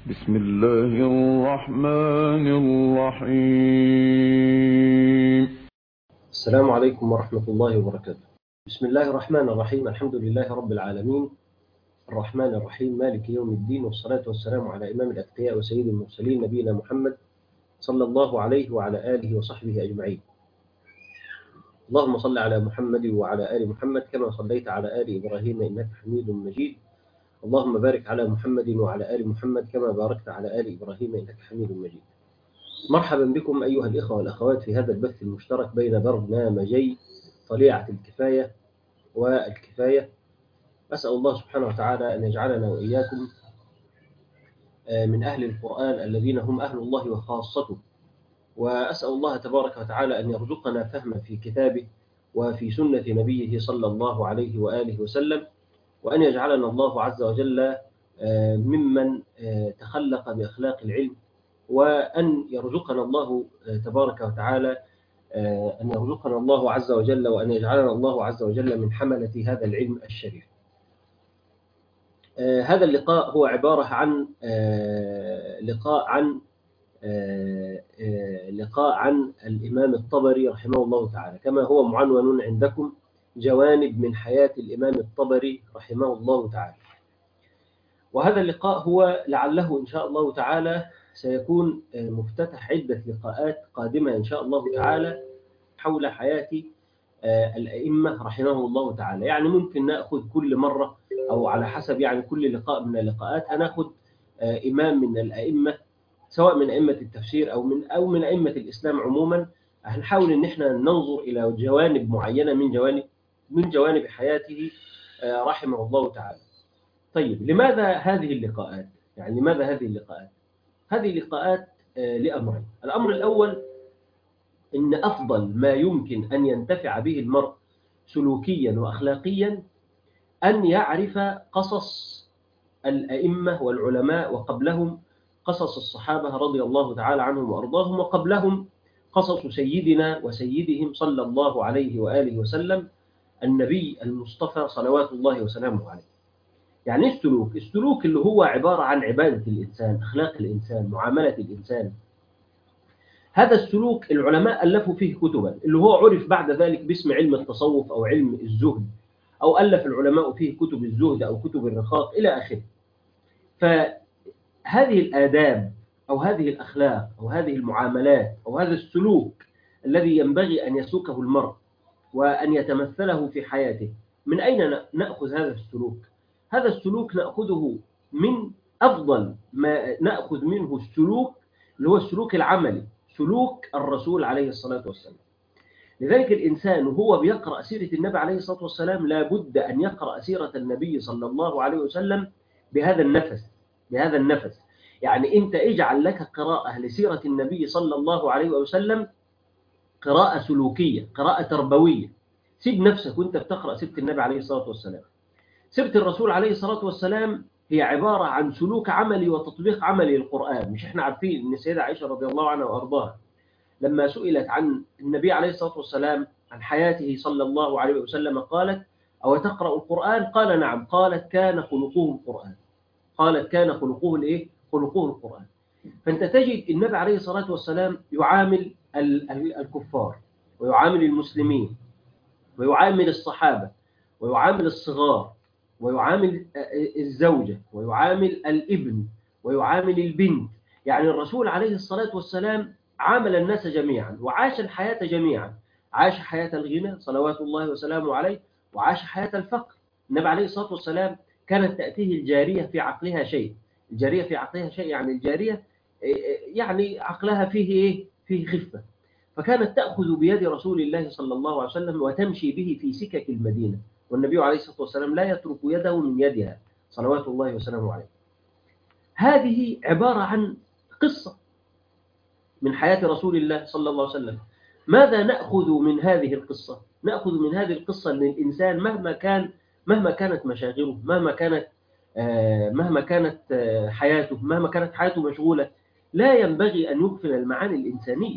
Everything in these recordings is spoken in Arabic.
بسم الله الرحمن الرحيم. السلام عليكم ورحمة الله وبركاته. بسم الله الرحمن الرحيم. الحمد لله رب العالمين، الرحمن الرحيم، مالك يوم الدين، والصلاة والسلام على إمام الأتقياء وسيد المرسلين نبينا محمد صلى الله عليه وعلى آله وصحبه أجمعين. اللهم صل على محمد وعلى آل محمد كما صليت على آل إبراهيم إنك حميد مجيد. اللهم بارك على محمد وعلى آل محمد كما باركت على آل إبراهيم إنك حميد مجيد. مرحبا بكم أيها الإخوة والأخوات في هذا البث المشترك بين برنامجي طليعة الكفاية والكفاية. أسأل الله سبحانه وتعالى أن يجعلنا وإياكم من أهل القرآن الذين هم أهل الله وخاصته، وأسأل الله تبارك وتعالى أن يرزقنا فهما في كتابه وفي سنة نبيه صلى الله عليه وآله وسلم، وأن يجعلنا الله عز وجل ممن تخلق بأخلاق العلم، وأن يرزقنا الله تبارك وتعالى أن يرزقنا الله عز وجل وأن يجعلنا الله عز وجل من حملة هذا العلم الشريف. هذا اللقاء هو عبارة عن لقاء عن الإمام الطبري رحمه الله تعالى، كما هو معنون عندكم جوانب من حياة الإمام الطبري رحمه الله تعالى. وهذا اللقاء هو لعله إن شاء الله تعالى سيكون مفتتح عدة لقاءات قادمة إن شاء الله تعالى حول حياة الأئمة رحمه الله تعالى. يعني ممكن نأخذ كل مرة أو على حسب يعني كل لقاء من اللقاءات هناخذ إمام من الأئمة، سواء من أئمة التفسير أو من أئمة الإسلام عموما. هنحاول إن احنا ننظر إلى جوانب معينة من جوانب حياته رحمه الله تعالى. طيب، لماذا هذه اللقاءات؟ يعني لماذا هذه اللقاءات؟ هذه اللقاءات لأمرين. الأمر الأول، إن أفضل ما يمكن أن ينتفع به المرء سلوكيا وأخلاقيا أن يعرف قصص الأئمة والعلماء، وقبلهم قصص الصحابة رضي الله تعالى عنهم وأرضاهم، وقبلهم قصص سيدنا وسيدهم صلى الله عليه وآله وسلم النبي المصطفى صلوات الله وسلامه عليه. يعني السلوك اللي هو عبارة عن عبادة الإنسان، أخلاق الإنسان، معاملة الإنسان. هذا السلوك العلماء ألفوا فيه كتبا، اللي هو عرف بعد ذلك باسم علم التصوف أو علم الزهد، أو ألف العلماء فيه كتب الزهد أو كتب الرقاق إلى آخره. فهذه الآداب أو هذه الأخلاق أو هذه المعاملات أو هذا السلوك الذي ينبغي أن يسلكه المرء وأن يتمثله في حياته، من أين نأخذ هذا السلوك؟ هذا السلوك نأخذه من أفضل ما نأخذ منه السلوك اللي هو السلوك العملي، سلوك الرسول عليه الصلاة والسلام. لذلك الإنسان وهو بيقرأ سيرة النبي عليه الصلاة والسلام لابد أن يقرأ سيرة النبي صلى الله عليه وسلم بهذا النفس. يعني أنت اجعل لك قراءة لسيرة النبي صلى الله عليه وسلم قراءة سلوكية، قراءة تربوية. سيب نفسك وانت بتقرأ سيرة النبي عليه الصلاة والسلام. سيرة الرسول عليه الصلاة والسلام هي عبارة عن سلوك عملي وتطبيق عملي للقرآن. مش احنا عارفين ان السيدة عائشة رضي الله عنها وارضاها لما سئلت عن النبي عليه الصلاة والسلام عن حياته صلى الله عليه وسلم قالت: أو تقرأ القرآن؟ قال: نعم. قالت: كان خلقه القرآن. خلقه القرآن. فأنت تجد النبي عليه الصلاة والسلام يعامل الكفار، ويعامل المسلمين، ويعامل الصحابة، ويعامل الصغار، ويعامل الزوجة، ويعامل الابن، ويعامل البنت. يعني الرسول عليه الصلاة والسلام عامل الناس جميعا، وعاش الحياة جميعا. عاش حياة الغنى صلوات الله وسلامه عليه، وعاش حياة الفقر. النبي عليه الصلاة والسلام كانت تأتيه الجارية في عقلها شيء. يعني الجارية يعني عقلها فيه خفة. فكانت تأخذ بيد رسول الله صلى الله عليه وسلم وتمشي به في سكك المدينة، والنبي عليه الصلاة والسلام لا يترك يده من يدها صلوات الله وسلامه عليه. هذه عبارة عن قصة من حياة رسول الله صلى الله عليه وسلم. ماذا نأخذ من هذه القصة؟ نأخذ من هذه القصة أن الإنسان مهما كانت مشاغله، مهما كانت حياته مشغولة، لا ينبغي أن يغفل المعاني الإنسانية.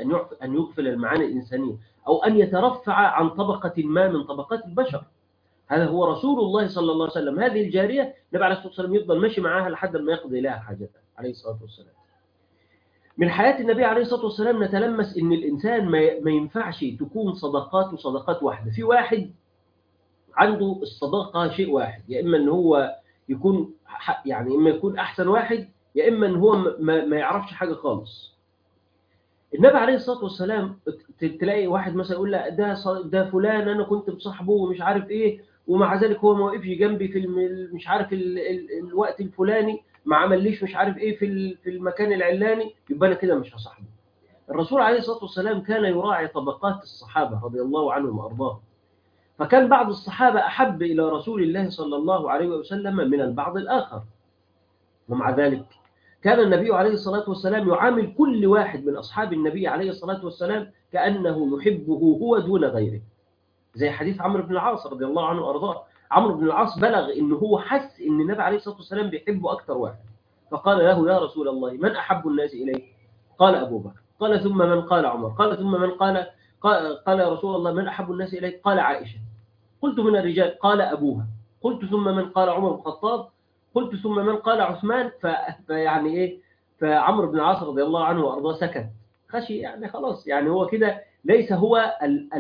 أو أن يترفع عن طبقة ما من طبقات البشر. هذا هو رسول الله صلى الله عليه وسلم. هذه الجارية النبي عليه الصلاة والسلام يفضل ماشي معاها لحد ما يقضي لها حاجتها عليه الصلاة والسلام. من حياة النبي عليه الصلاة والسلام نتلمس إن الإنسان ما ينفعش تكون صداقاته صداقات واحدة. في واحد عنده الصداقة شيء واحد، يا إما إن هو يكون يعني إما يكون أحسن واحد، يا إما إن هو ما يعرفش حاجة خالص. النبي عليه الصلاة والسلام تلاقي واحد مثلا يقول لا ده فلان أنا كنت مصاحبه ومش عارف إيه، ومع ذلك هو ما وقفش جنبي في مش عارف الوقت الفلاني، ما عمليش مش عارف إيه في المكان العلاني، يبقى أنا كده مش هصاحبه. الرسول عليه الصلاة والسلام كان يراعي طبقات الصحابة رضي الله عنهم وأرضاهم، فكان بعض الصحابة أحب إلى رسول الله صلى الله عليه وسلم من البعض الآخر، ومع ذلك كان النبي عليه الصلاة والسلام يعامل كل واحد من أصحاب النبي عليه الصلاة والسلام كأنه يحبه هو دون غيره. زي حديث عمرو بن العاص رضي الله عنه وأرضاه. عمرو بن العاص بلغ إنه هو حس إن النبي عليه الصلاة والسلام بيحبه أكثر واحد، فقال له يا رسول الله من أحب الناس إليك؟ قال أبو بكر. قال ثم من؟ قال عمر. قال ثم من؟ قال يا رسول الله من أحب الناس إليك؟ قال عائشة. قلت من الرجال؟ قال أبوها. قلت ثم من؟ قال عمر بن الخطاب. قلت ثم من؟ قال عثمان. فيعني إيه، فعمرو بن العاص رضي الله عنه وأرضاه سكت، خشي يعني خلاص، يعني هو كده ليس هو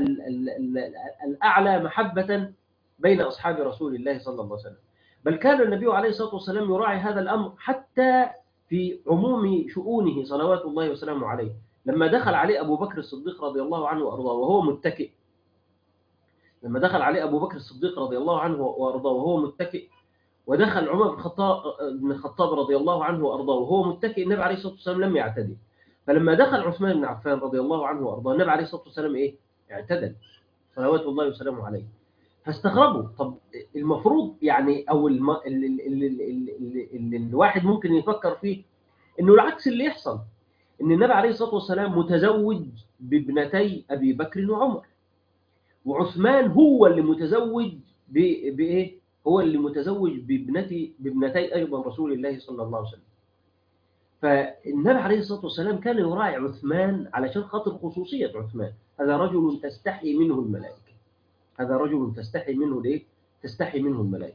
الأعلى محبة بين أصحاب رسول الله صلى الله عليه وسلم. بل كان النبي عليه الصلاة والسلام يراعي هذا الأمر حتى في عموم شؤونه صلوات الله وسلامه عليه. لما دخل عليه أبو بكر الصديق رضي الله عنه وأرضاه وهو متكئ، لما دخل عليه أبو بكر الصديق رضي الله عنه وأرضاه وهو متكئ، ودخل عمر بن الخطاب رضي الله عنه وأرضاه وهو متكئ، النبي عليه الصلاة والسلام لم يعتدل. فلما دخل عثمان بن عفان رضي الله عنه وأرضاه النبي عليه الصلاة والسلام إيه؟ اعتدل صلوات الله وسلامه عليه. فاستغربوا، طب المفروض يعني أو اللي الواحد ممكن يفكر فيه إنه العكس اللي يحصل، إن النبي عليه الصلاة والسلام متزوج بابنتي أبي بكر وعمر، وعثمان هو اللي متزوج بإيه؟ هو اللي متزوج بابنتي أيضا رسول الله صلى الله عليه وسلم. فالنبي عليه الصلاة والسلام كان يراعي عثمان علشان خاطر خصوصية عثمان. هذا رجل تستحي منه الملائكة، هذا رجل تستحي منه ليه؟ تستحي منه الملائكة.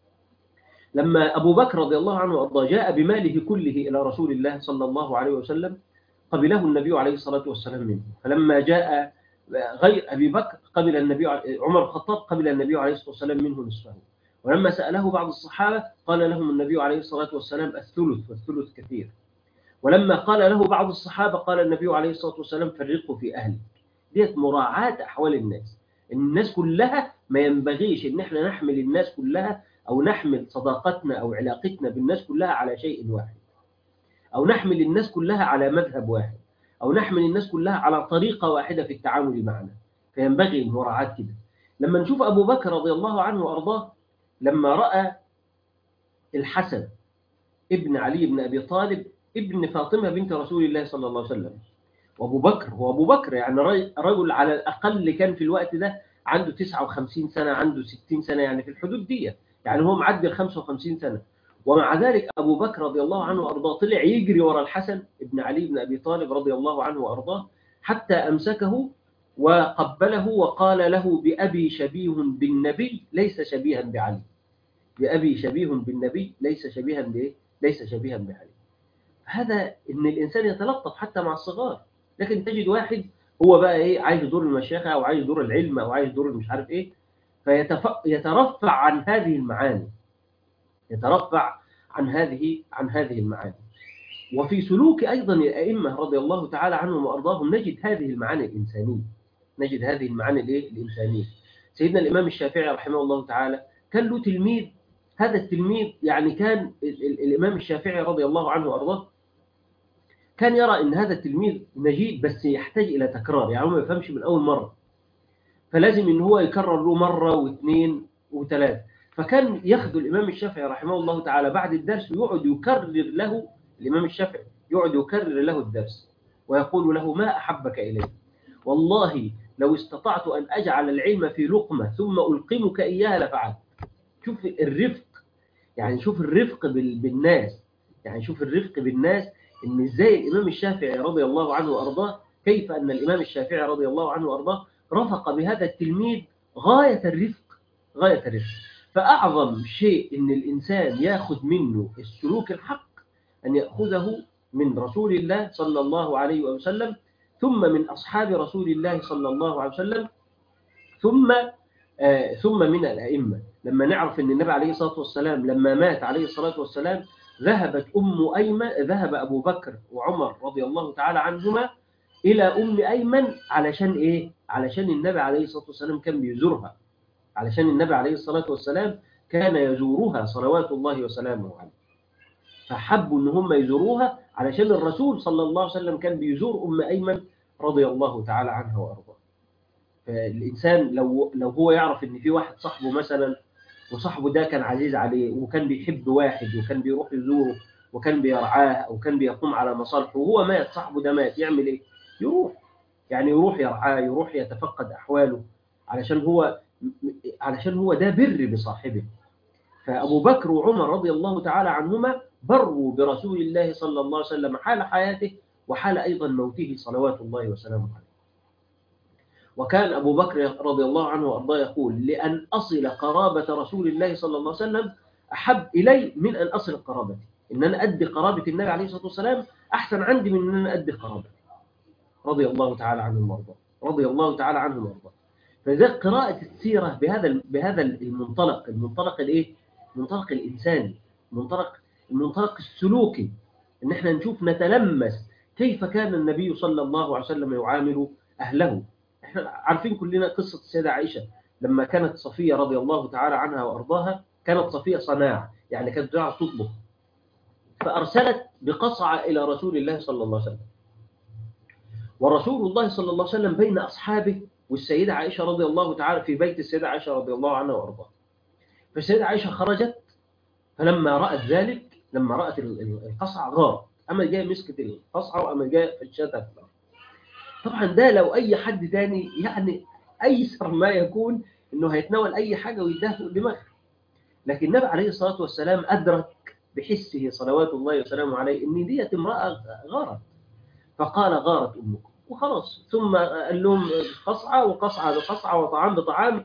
لما أبو بكر رضي الله عنه وأرضاه جاء بماله كله إلى رسول الله صلى الله عليه وسلم قبله النبي عليه الصلاة والسلام منه. فلما جاء غير أبي بكر قبل النبي عمر الخطاب قبل النبي عليه الصلاة والسلام منه نصفه. ولما سأله بعض الصحابة قال لهم النبي عليه الصلاة والسلام الثلث، والثلث كثير. ولما قال له بعض الصحابة قال النبي عليه الصلاة والسلام فرقوا في أهلك. ديت مراعاة أحوال الناس. الناس كلها ما ينبغيش إن احنا نحمل الناس كلها أو نحمل صداقتنا أو علاقتنا بالناس كلها على شيء واحد، أو نحمل الناس كلها على مذهب واحد، أو نحمل الناس كلها على طريقة واحدة في التعامل معنا. فينبغي المراعاة كده. لما نشوف أبو بكر رضي الله عنه وأرضاه لما رأى الحسن ابن علي بن أبي طالب ابن فاطمة بنت رسول الله صلى الله عليه وسلم، وأبو بكر هو أبو بكر يعني رجل على الأقل كان في الوقت ده عنده 59 سنة، عنده 60 سنة، يعني في الحدود دي، يعني هو معدي 55 سنة. ومع ذلك أبو بكر رضي الله عنه وأرضاه طلع يجري وراء الحسن ابن علي بن أبي طالب رضي الله عنه وأرضاه حتى أمسكه وقبله وقال له بأبي شبيه بالنبي ليس شبيها بعلي، بأبي شبيه بالنبي ليس شبيها بإيه؟ ليس شبيها بعلي. هذا إن الإنسان يتلطف حتى مع الصغار. لكن تجد واحد هو بقى إيه، عايز دور المشيخة أو عايز دور العلم أو عايز دور مش عارف إيه، فيترفع عن هذه المعاني، يترفع عن هذه المعاني. وفي سلوك أيضا الأئمة رضي الله تعالى عنهم وأرضاهم نجد هذه المعاني الإنسانية، نجد هذه المعاني الإنسانية. سيدنا الإمام الشافعي رحمه الله تعالى كان له تلميذ، هذا التلميذ يعني كان الإمام الشافعي رضي الله عنه وأرضاه كان يرى أن هذا التلميذ نجيد بس يحتاج إلى تكرار، يعني هو ما يفهمش من أول مرة، فلازم أن هو يكرر له مرة واثنين وثلاث. فكان ياخذ الإمام الشافعي رحمه الله تعالى بعد الدرس ويقعد يكرر له، الإمام الشافعي يقعد يكرر له الدرس ويقول له ما أحبك إليه، والله لو استطعت أن أجعل العلم في لقمة ثم ألقمك إياها لفعلت. شوف الرفق، يعني شوف الرفق بالناس، يعني شوف الرفق بالناس، إن إزاي الإمام الشافعي رضي الله عنه وأرضاه، كيف أن الإمام الشافعي رضي الله عنه وأرضاه رفق بهذا التلميذ غاية الرفق، غاية الرفق. فأعظم شيء إن الإنسان يأخذ منه السلوك الحق أن يأخذه من رسول الله صلى الله عليه وسلم، ثم من أصحاب رسول الله صلى الله عليه وسلم، ثم من الأئمة. لما نعرف أن النبي عليه الصلاة والسلام لما مات عليه الصلاة والسلام ذهب أبو بكر وعمر رضي الله تعالى عنهما إلى أم أيمن علشان إيه؟ علشان النبي عليه الصلاة والسلام كان بيزورها، علشان النبي عليه الصلاة والسلام كان يزورها صلوات الله وسلامه عليه، فحبوا أن هم يزوروها علشان الرسول صلى الله عليه وسلم كان بيزور أم أيمن رضي الله تعالى عنها وأرضاها. فالإنسان لو هو يعرف أن في واحد صاحبه مثلا، وصاحبه ده كان عزيز عليه وكان بيحب واحد وكان بيروح يزوره وكان بيرعاه أو كان بيقوم على مصالحه، وهو مات، صاحبه ده مات، يعمل إيه؟ يروح، يعني يروح يرعاه، يروح يتفقد أحواله، علشان هو ده بر بصاحبه. فأبو بكر وعمر رضي الله تعالى عنهما بروا برسول الله صلى الله عليه وسلم حال حياته وحال أيضا موته صلوات الله وسلامه عليه. وكان أبو بكر رضي الله عنه وأرضاه يقول: لأن أصل قرابة رسول الله صلى الله عليه وسلم أحب إلي من أن أصل قرابتي. إن أنا أدي قرابة النبي عليه الصلاة والسلام أحسن عندي من أن أنا أدي قرابتي. رضي الله تعالى عنهم وأرضاه، رضي الله تعالى عنهم وأرضاه. فإذا قراءة السيرة بهذا المنطلق الإيه؟ المنطلق الإنساني، المنطلق السلوكي، إن إحنا نشوف نتلمس كيف كان النبي صلى الله عليه وسلم يعامل أهله. إحنا عارفين كلنا قصة السيدة عائشة لما كانت صفية رضي الله تعالى عنها وأرضاها، كانت صفية صناعة، يعني كانت بتعرف تطبخ، فأرسلت بقصعة إلى رسول الله صلى الله عليه وسلم، ورسول الله صلى الله عليه وسلم بين أصحابه، والسيدة عائشة رضي الله تعالى في بيت السيدة عائشة رضي الله عنها وأرضاها. فالسيدة عائشة خرجت، فلما رأت ذلك، لما رأت القصعة غارت، أما جاء مسكت القصعة وأما جاء فشتها. طبعا ده لو أي حد تاني يعني أيسر ما يكون إنه هيتناول أي حاجة ويديها فوق دماغه، لكن النبي عليه الصلاة والسلام أدرك بحسه صلوات الله وسلامه عليه إن ديت امرأة غارت، فقال: غارت أمكم، وخلاص. ثم قال لهم: قصعة وقصعة بقصعة وطعام بطعام،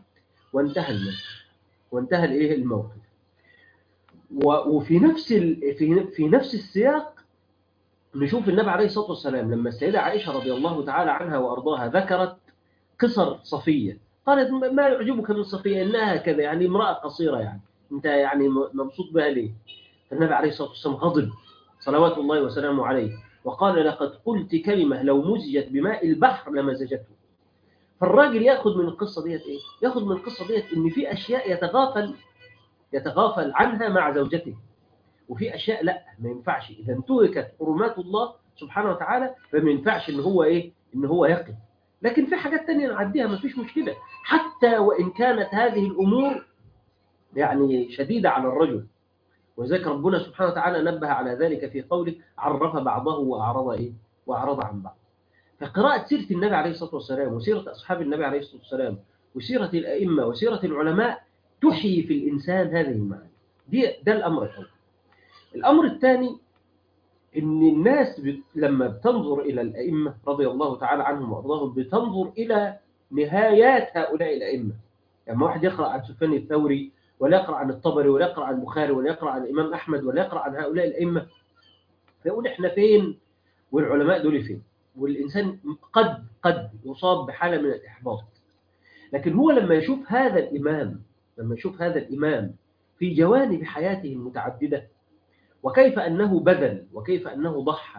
وانتهى الموقف. وفي في نفس السياق نشوف النبي عليه الصلاة والسلام لما السيدة عائشة رضي الله تعالى عنها وأرضاها ذكرت قصر صفية، قالت: ما يعجبك من صفية؟ إنها كذا، يعني امرأة قصيرة، يعني أنت يعني مبسوط بها ليه؟ فالنبي عليه الصلاة والسلام غضب صلوات الله وسلامه عليه وقال: لقد قلت كلمة لو مزجت بماء البحر لمزجته. فالراجل يأخذ من القصة ديت إيه؟ يأخذ من القصة ديت إن في أشياء يتغافل عنها مع زوجته، وفي أشياء لا، ما ينفعش إذا انتهكت حرمات الله سبحانه وتعالى، فما ينفعش إن هو يقف. لكن في حاجات تانية نعديها، ما فيش مشكلة، حتى وإن كانت هذه الأمور يعني شديدة على الرجل. وذلك ربنا سبحانه وتعالى نبه على ذلك في قوله: عرف بعضه وأعرض عن بعض. فقراءة سيرة النبي عليه الصلاة والسلام وسيرة أصحاب النبي عليه الصلاة والسلام وسيرة الأئمة وسيرة العلماء تحيي في الإنسان هذه المعاني. ده الأمر الأول. الأمر الثاني إن الناس لما بتنظر إلى الأئمة رضي الله تعالى عنهم وأرضاهم بتنظر إلى نهايات هؤلاء الأئمة. يعني واحد يقرأ عن سفيان الثوري، ولا يقرأ عن الطبري، ولا يقرأ عن البخاري، ولا يقرأ عن الإمام أحمد، ولا يقرأ عن هؤلاء الأئمة، فيقول إحنا فين والعلماء دول فين؟ والإنسان قد يصاب بحالة من الإحباط. لكن هو لما يشوف هذا الإمام في جوانب حياته المتعددة، وكيف أنه بذل، وكيف أنه ضحى،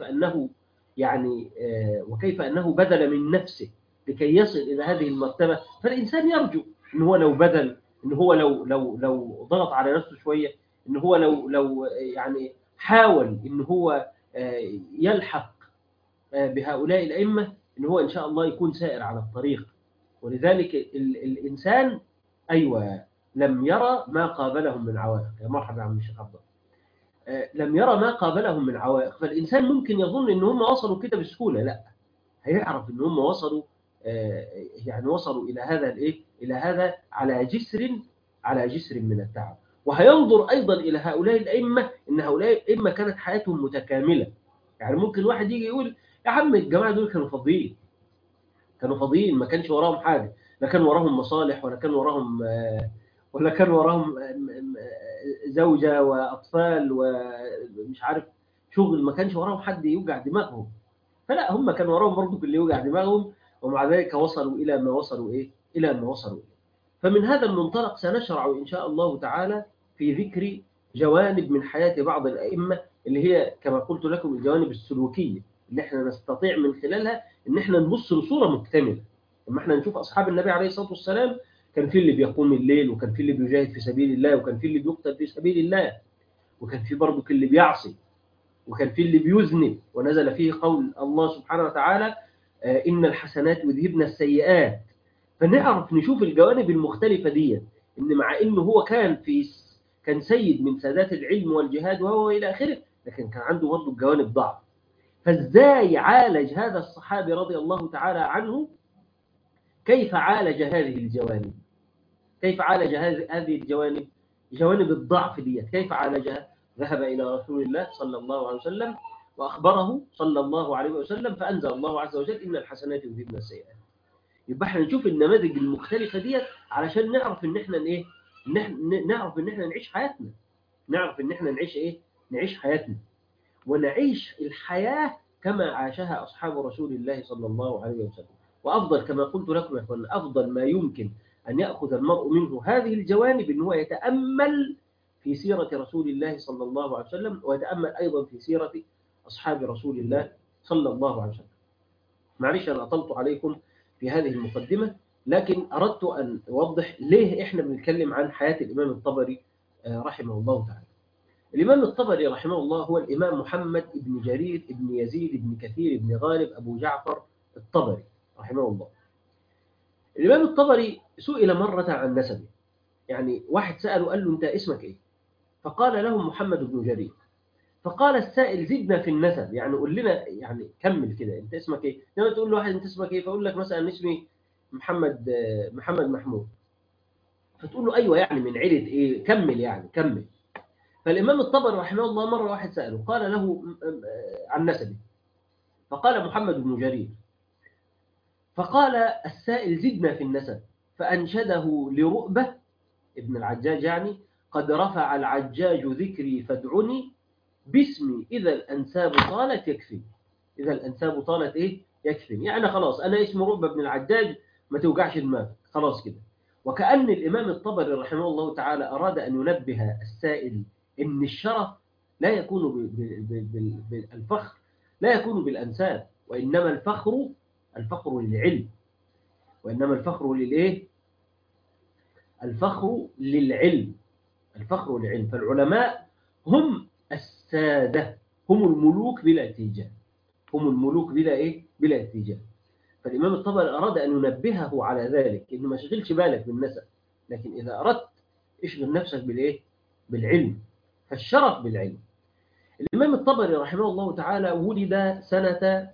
وكيف أنه بذل من نفسه لكي يصل إلى هذه المرتبة، فالإنسان يرجو إن هو لو بذل، إن هو لو ضغط على نفسه شوية، إن هو لو يعني حاول إن هو يلحق بهؤلاء الأئمة، إن هو إن شاء الله يكون سائر على الطريق. ولذلك الإنسان لم يرى ما قابلهم من عوائق. يا مرحبا عم الشيخ عبد الله. لم يرى ما قابلهم من عوائق، فالإنسان ممكن يظن إن هم وصلوا كده بسهولة. لا، هيعرف إن هم وصلوا إلى هذا على جسر من التعب. وهينظر أيضا إلى هؤلاء الأئمة، إن هؤلاء الأئمة كانت حياتهم متكاملة. يعني ممكن واحد يجي يقول: يا عم الجماعة دول كانوا فاضيين، ما كانش وراهم حاجة، لا كان وراهم مصالح، ولا كان وراهم ولا كان وراهم زوجة وأطفال ومش عارف شغل، ما كانش وراهم حد يوجع دماغهم. فلا، هم كان وراهم برضه اللي يوجع دماغهم، ومع ذلك وصلوا إلى ما وصلوا إيه؟ إلى ما وصلوا إليه. فمن هذا المنطلق سنشرع إن شاء الله تعالى في ذكر جوانب من حياة بعض الأئمة، اللي هي كما قلت لكم الجوانب السلوكية اللي احنا نستطيع من خلالها ان احنا نبص لصورة مكتملة. لما احنا نشوف أصحاب النبي عليه الصلاة والسلام، كان في اللي بيقوم الليل، وكان في اللي بيجاهد في سبيل الله، وكان في اللي بيقتل في سبيل الله، وكان في برضه اللي بيعصي، وكان في اللي بيذنب، ونزل فيه قول الله سبحانه وتعالى إن الحسنات يذهبن السيئات. فنعرف نشوف الجوانب المختلفة دي، إن مع إنه هو كان سيد من سادات العلم والجهاد وهو إلى آخره، لكن كان عنده برضه جوانب ضعف. فإزاي عالج هذا الصحابي رضي الله تعالى عنه؟ كيف عالج هذه الجوانب؟ كيف عالج هذه الجوانب؟ جوانب الضعف دي كيف عالجها؟ ذهب إلى رسول الله صلى الله عليه وسلم وأخبره صلى الله عليه وسلم، فأنزل الله عز وجل إن الحسنات يذهبن السيئات. يبقى احنا نشوف النماذج المختلفة دي علشان نعرف إن احنا إيه؟ نعرف إن احنا نعيش حياتنا، نعرف إن احنا نعيش إيه؟ نعيش حياتنا، ونعيش الحياة كما عاشها أصحاب رسول الله صلى الله عليه وسلم. وأفضل كما قلت لكم يا أخوان، أفضل ما يمكن أن يأخذ المرء منه هذه الجوانب أنه يتأمل في سيرة رسول الله صلى الله عليه وسلم، ويتأمل أيضا في سيرة أصحاب رسول الله صلى الله عليه وسلم. معلش أنا أطلت عليكم في هذه المقدمة، لكن أردت أن أوضح ليه إحنا بنتكلم عن حياة الإمام الطبري رحمه الله تعالى. الإمام الطبري رحمه الله هو الإمام محمد بن جرير بن يزيد بن كثير بن غالب أبو جعفر الطبري رحمه الله. الإمام الطبري سئل مرة عن نسبه، يعني واحد سأله قال له أنت اسمك إيه؟ فقال له محمد بن جرير. فقال السائل زدنا في النسب، يعني قول لنا، يعني كمل كده، أنت اسمك إيه؟ لما تقول له واحد أنت اسمك إيه، فأقول لك مثلا اسمي محمد محمود، فتقول له أيوة يعني من عيلة إيه؟ كمل يعني كمل. فالإمام الطبري رحمه الله مرة واحد سأله قال له عن نسبه، فقال محمد بن جرير. فقال السائل زدنا في النسب، فأنشده لرؤبة ابن العجاج، يعني قد رفع العجاج ذكري فادعني باسمي إذا الأنساب طالت يكفي. إذا الأنساب طالت إيه؟ يكفي، يعني خلاص أنا اسم رؤبة بن العجاج، ما توجعش دماغك خلاص كده. وكأن الإمام الطبري رحمه الله تعالى أراد أن ينبه السائل إن الشرف لا يكون بالفخر، لا يكون بالأنساب، وإنما الفخر للعلم، وإنما الفخر للإيه؟ الفخر للعلم، الفخر للعلم. فالعلماء هم السادة، هم الملوك بلا اتجاه، هم الملوك بلا إيه؟ بلا اتجاه. فالإمام الطبري أراد أن ينبهه على ذلك، إنه ما شغلش بالك بالنسب، لكن إذا أردت اشغل نفسك بالإيه؟ بالعلم، فالشرف بالعلم. الإمام الطبري رحمه الله تعالى ولد سنة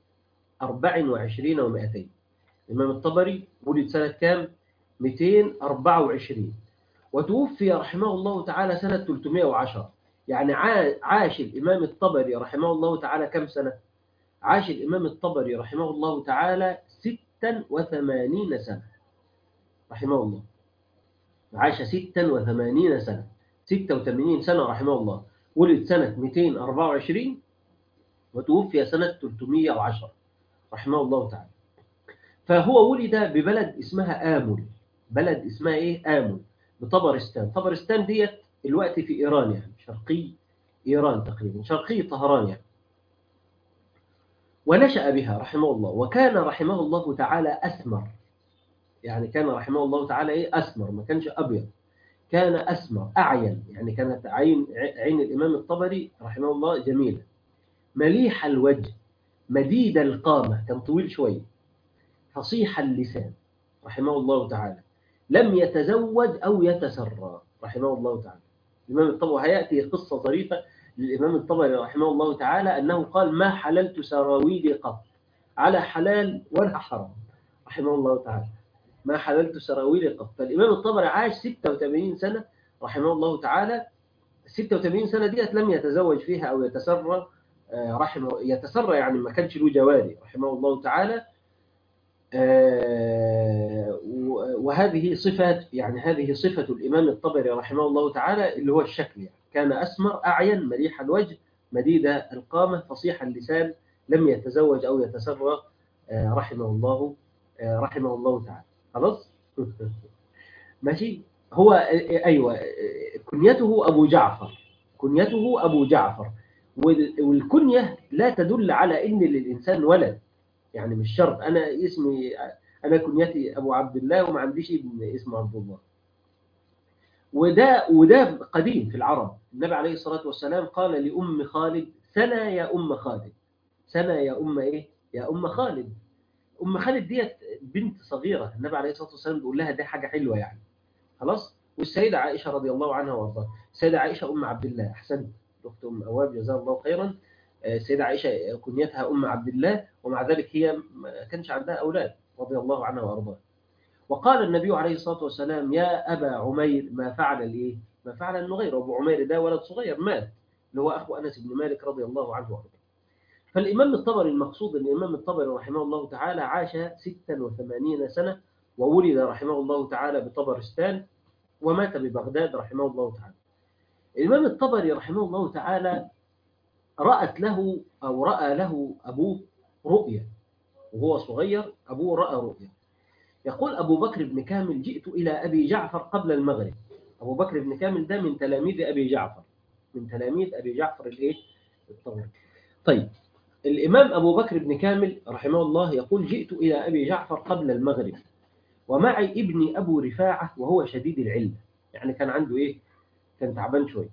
24 و200. الإمام الطبري ولد سنة كام؟ 224، وتوفي رحمه الله تعالى سنة 310. يعني عاش الإمام الطبري رحمه الله تعالى كم سنة؟ عاش الإمام الطبري رحمه الله تعالى 86 سنة رحمه الله، عاش 86 سنة، 86 سنة رحمه الله. ولد سنة 224 وتوفي سنة 310 رحمه الله تعالى. فهو ولد ببلد اسمها آمل، بلد اسمها إيه؟ آمل، بطبرستان. طبرستان ديت الوقت في إيران، يعني شرقي إيران تقريبا، شرقي طهران يعني. ونشأ بها رحمه الله، وكان رحمه الله تعالى أسمر، يعني كان رحمه الله تعالى إيه؟ أسمر، ما كانش أبيض، كان أسمر أعين، يعني كانت عين الإمام الطبري رحمه الله جميلة، مليح الوجه، مديد القامة، كان طويل شوي، فصيح اللسان رحمه الله تعالى، لم يتزوج أو يتسرى رحمه الله تعالى. الإمام الطبري هيأتي قصة ظريفة للإمام الطبري رحمه الله تعالى، أنه قال ما حللت سراويلي قط على حلال ولا حرام رحمه الله تعالى، ما حللت سراويلي قط. فالإمام الطبري عاش 86 سنة رحمه الله تعالى. 86 سنة ديت لم يتزوج فيها أو يتسرى، يتسرى يعني ما كانش له جواري رحمه الله تعالى. وهذه صفة، يعني هذه صفة الإمام الطبري رحمه الله تعالى، اللي هو الشكل، يعني كان أسمر أعين مليح الوجه مديد القامة فصيح اللسان، لم يتزوج أو يتسرى، رحمه الله تعالى. خلاص. ماشي. هو أيوة، كنيته أبو جعفر، كنيته أبو جعفر. والكنية لا تدل على إن للإنسان ولد، يعني مش شرط أنا اسمي، أنا كنيتي أبو عبد الله وما عنديش ابن اسمه عبد الله. وده قديم في العرب. النبي عليه الصلاة والسلام قال لأم خالد: سنة يا أم خالد، سنة يا أم إيه؟ يا أم خالد. أم خالد ديت بنت صغيرة، النبي عليه الصلاة والسلام بيقول لها دي حاجة حلوة يعني. خلاص. والسيدة عائشة رضي الله عنها وارضاها، السيدة عائشة أم عبد الله، أحسنت، أخت أم أواب جزاها الله خيرا. السيدة عائشة كنيتها أم عبد الله، ومع ذلك هي ما كانش عندها أولاد، رضي الله عنها وارضاها. وقال النبي عليه الصلاة والسلام: يا أبا عمير، ما فعل الإيه؟ ما فعل النغير. أبو عمير ده ولد صغير مات، اللي هو أخو أنس بن مالك رضي الله عنه وارضاه. فالإمام الطبري، المقصود أن الإمام الطبري رحمه الله تعالى عاش 86 سنة، وولد رحمه الله تعالى بطبرستان، ومات ببغداد رحمه الله تعالى. الإمام الطبري رحمه الله تعالى رأى له أبوه رؤيا وهو صغير. أبوه رأى رؤيا. يقول أبو بكر بن كامل: جئت إلى أبي جعفر قبل المغرب. أبو بكر بن كامل ده من تلاميذ أبي جعفر، من تلاميذ أبي جعفر الطبري. طيب، الإمام أبو بكر بن كامل رحمه الله يقول: جئت إلى أبي جعفر قبل المغرب ومعي ابني أبو رفاعة وهو شديد العلة، يعني كان عنده إيه؟ كان تعبان شوي.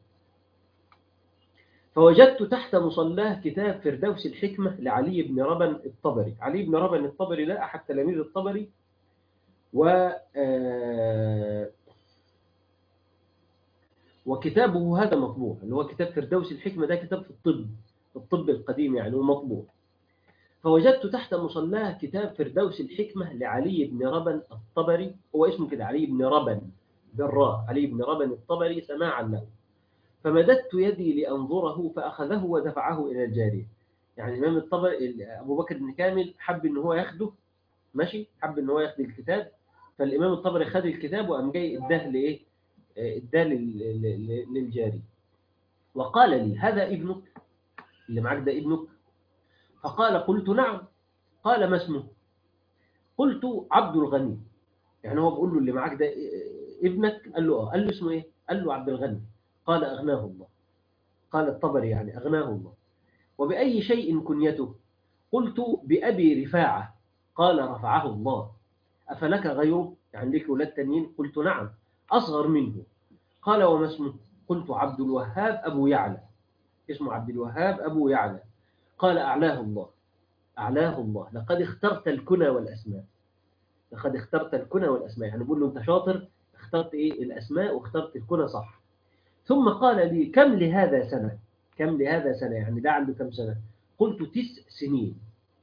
فوجدت تحت مصلاه كتاب فردوس الحكمة لعلي بن ربن الطبري. علي بن ربن الطبري ده أحد تلاميذ الطبري، وكتابه هذا مطبوع، اللي هو كتاب فردوس الحكمة، ده كتاب في الطب القديم يعني، ومطبوع. فوجدت تحت مصلاه كتاب فردوس الحكمة لعلي بن ربن الطبري، هو اسمه كده علي بن ربن بالراء، علي بن ربن الطبري، سماعا له. فمددت يدي لأنظره فأخذه ودفعه إلى الجارية. يعني الإمام الطبري أبو بكر بن كامل حب إن هو ياخده، ماشي، حب إن هو ياخد الكتاب. فالإمام الطبري خد الكتاب وقام جاي إداه لإيه؟ إداه للجاري. وقال لي: هذا ابنك؟ اللي معاك ده ابنك؟ فقال: قلت: نعم. قال: ما اسمه؟ قلت: عبد الغني. يعني هو بيقول له: اللي معاك ده ابنك؟ قال له: اه. قال له: اسمه ايه؟ قال له: عبد الغني. قال: اغناه الله. قال الطبري: يعني اغناه الله. وبأي شيء كنيته؟ قلت: بأبي رفاعة. قال: رفعه الله. أفلك غيره؟ يعني لك ولاد تانيين؟ قلت: نعم، أصغر منه. قال: وما اسمه؟ قلت: عبد الوهاب أبو يعلى. اسمه عبد الوهاب أبو يعلى. قال: أعلاه الله. أعلاه الله. لقد اخترت الكنى والأسماء. لقد اخترت الكنى والأسماء، يعني بقول له: أنت شاطر، اخترت الأسماء واخترت الكنى صح. ثم قال لي: كم لهذا سنة؟ كم لهذا سنة؟ يعني ده عنده كم سنة؟ قلت: 9 سنين.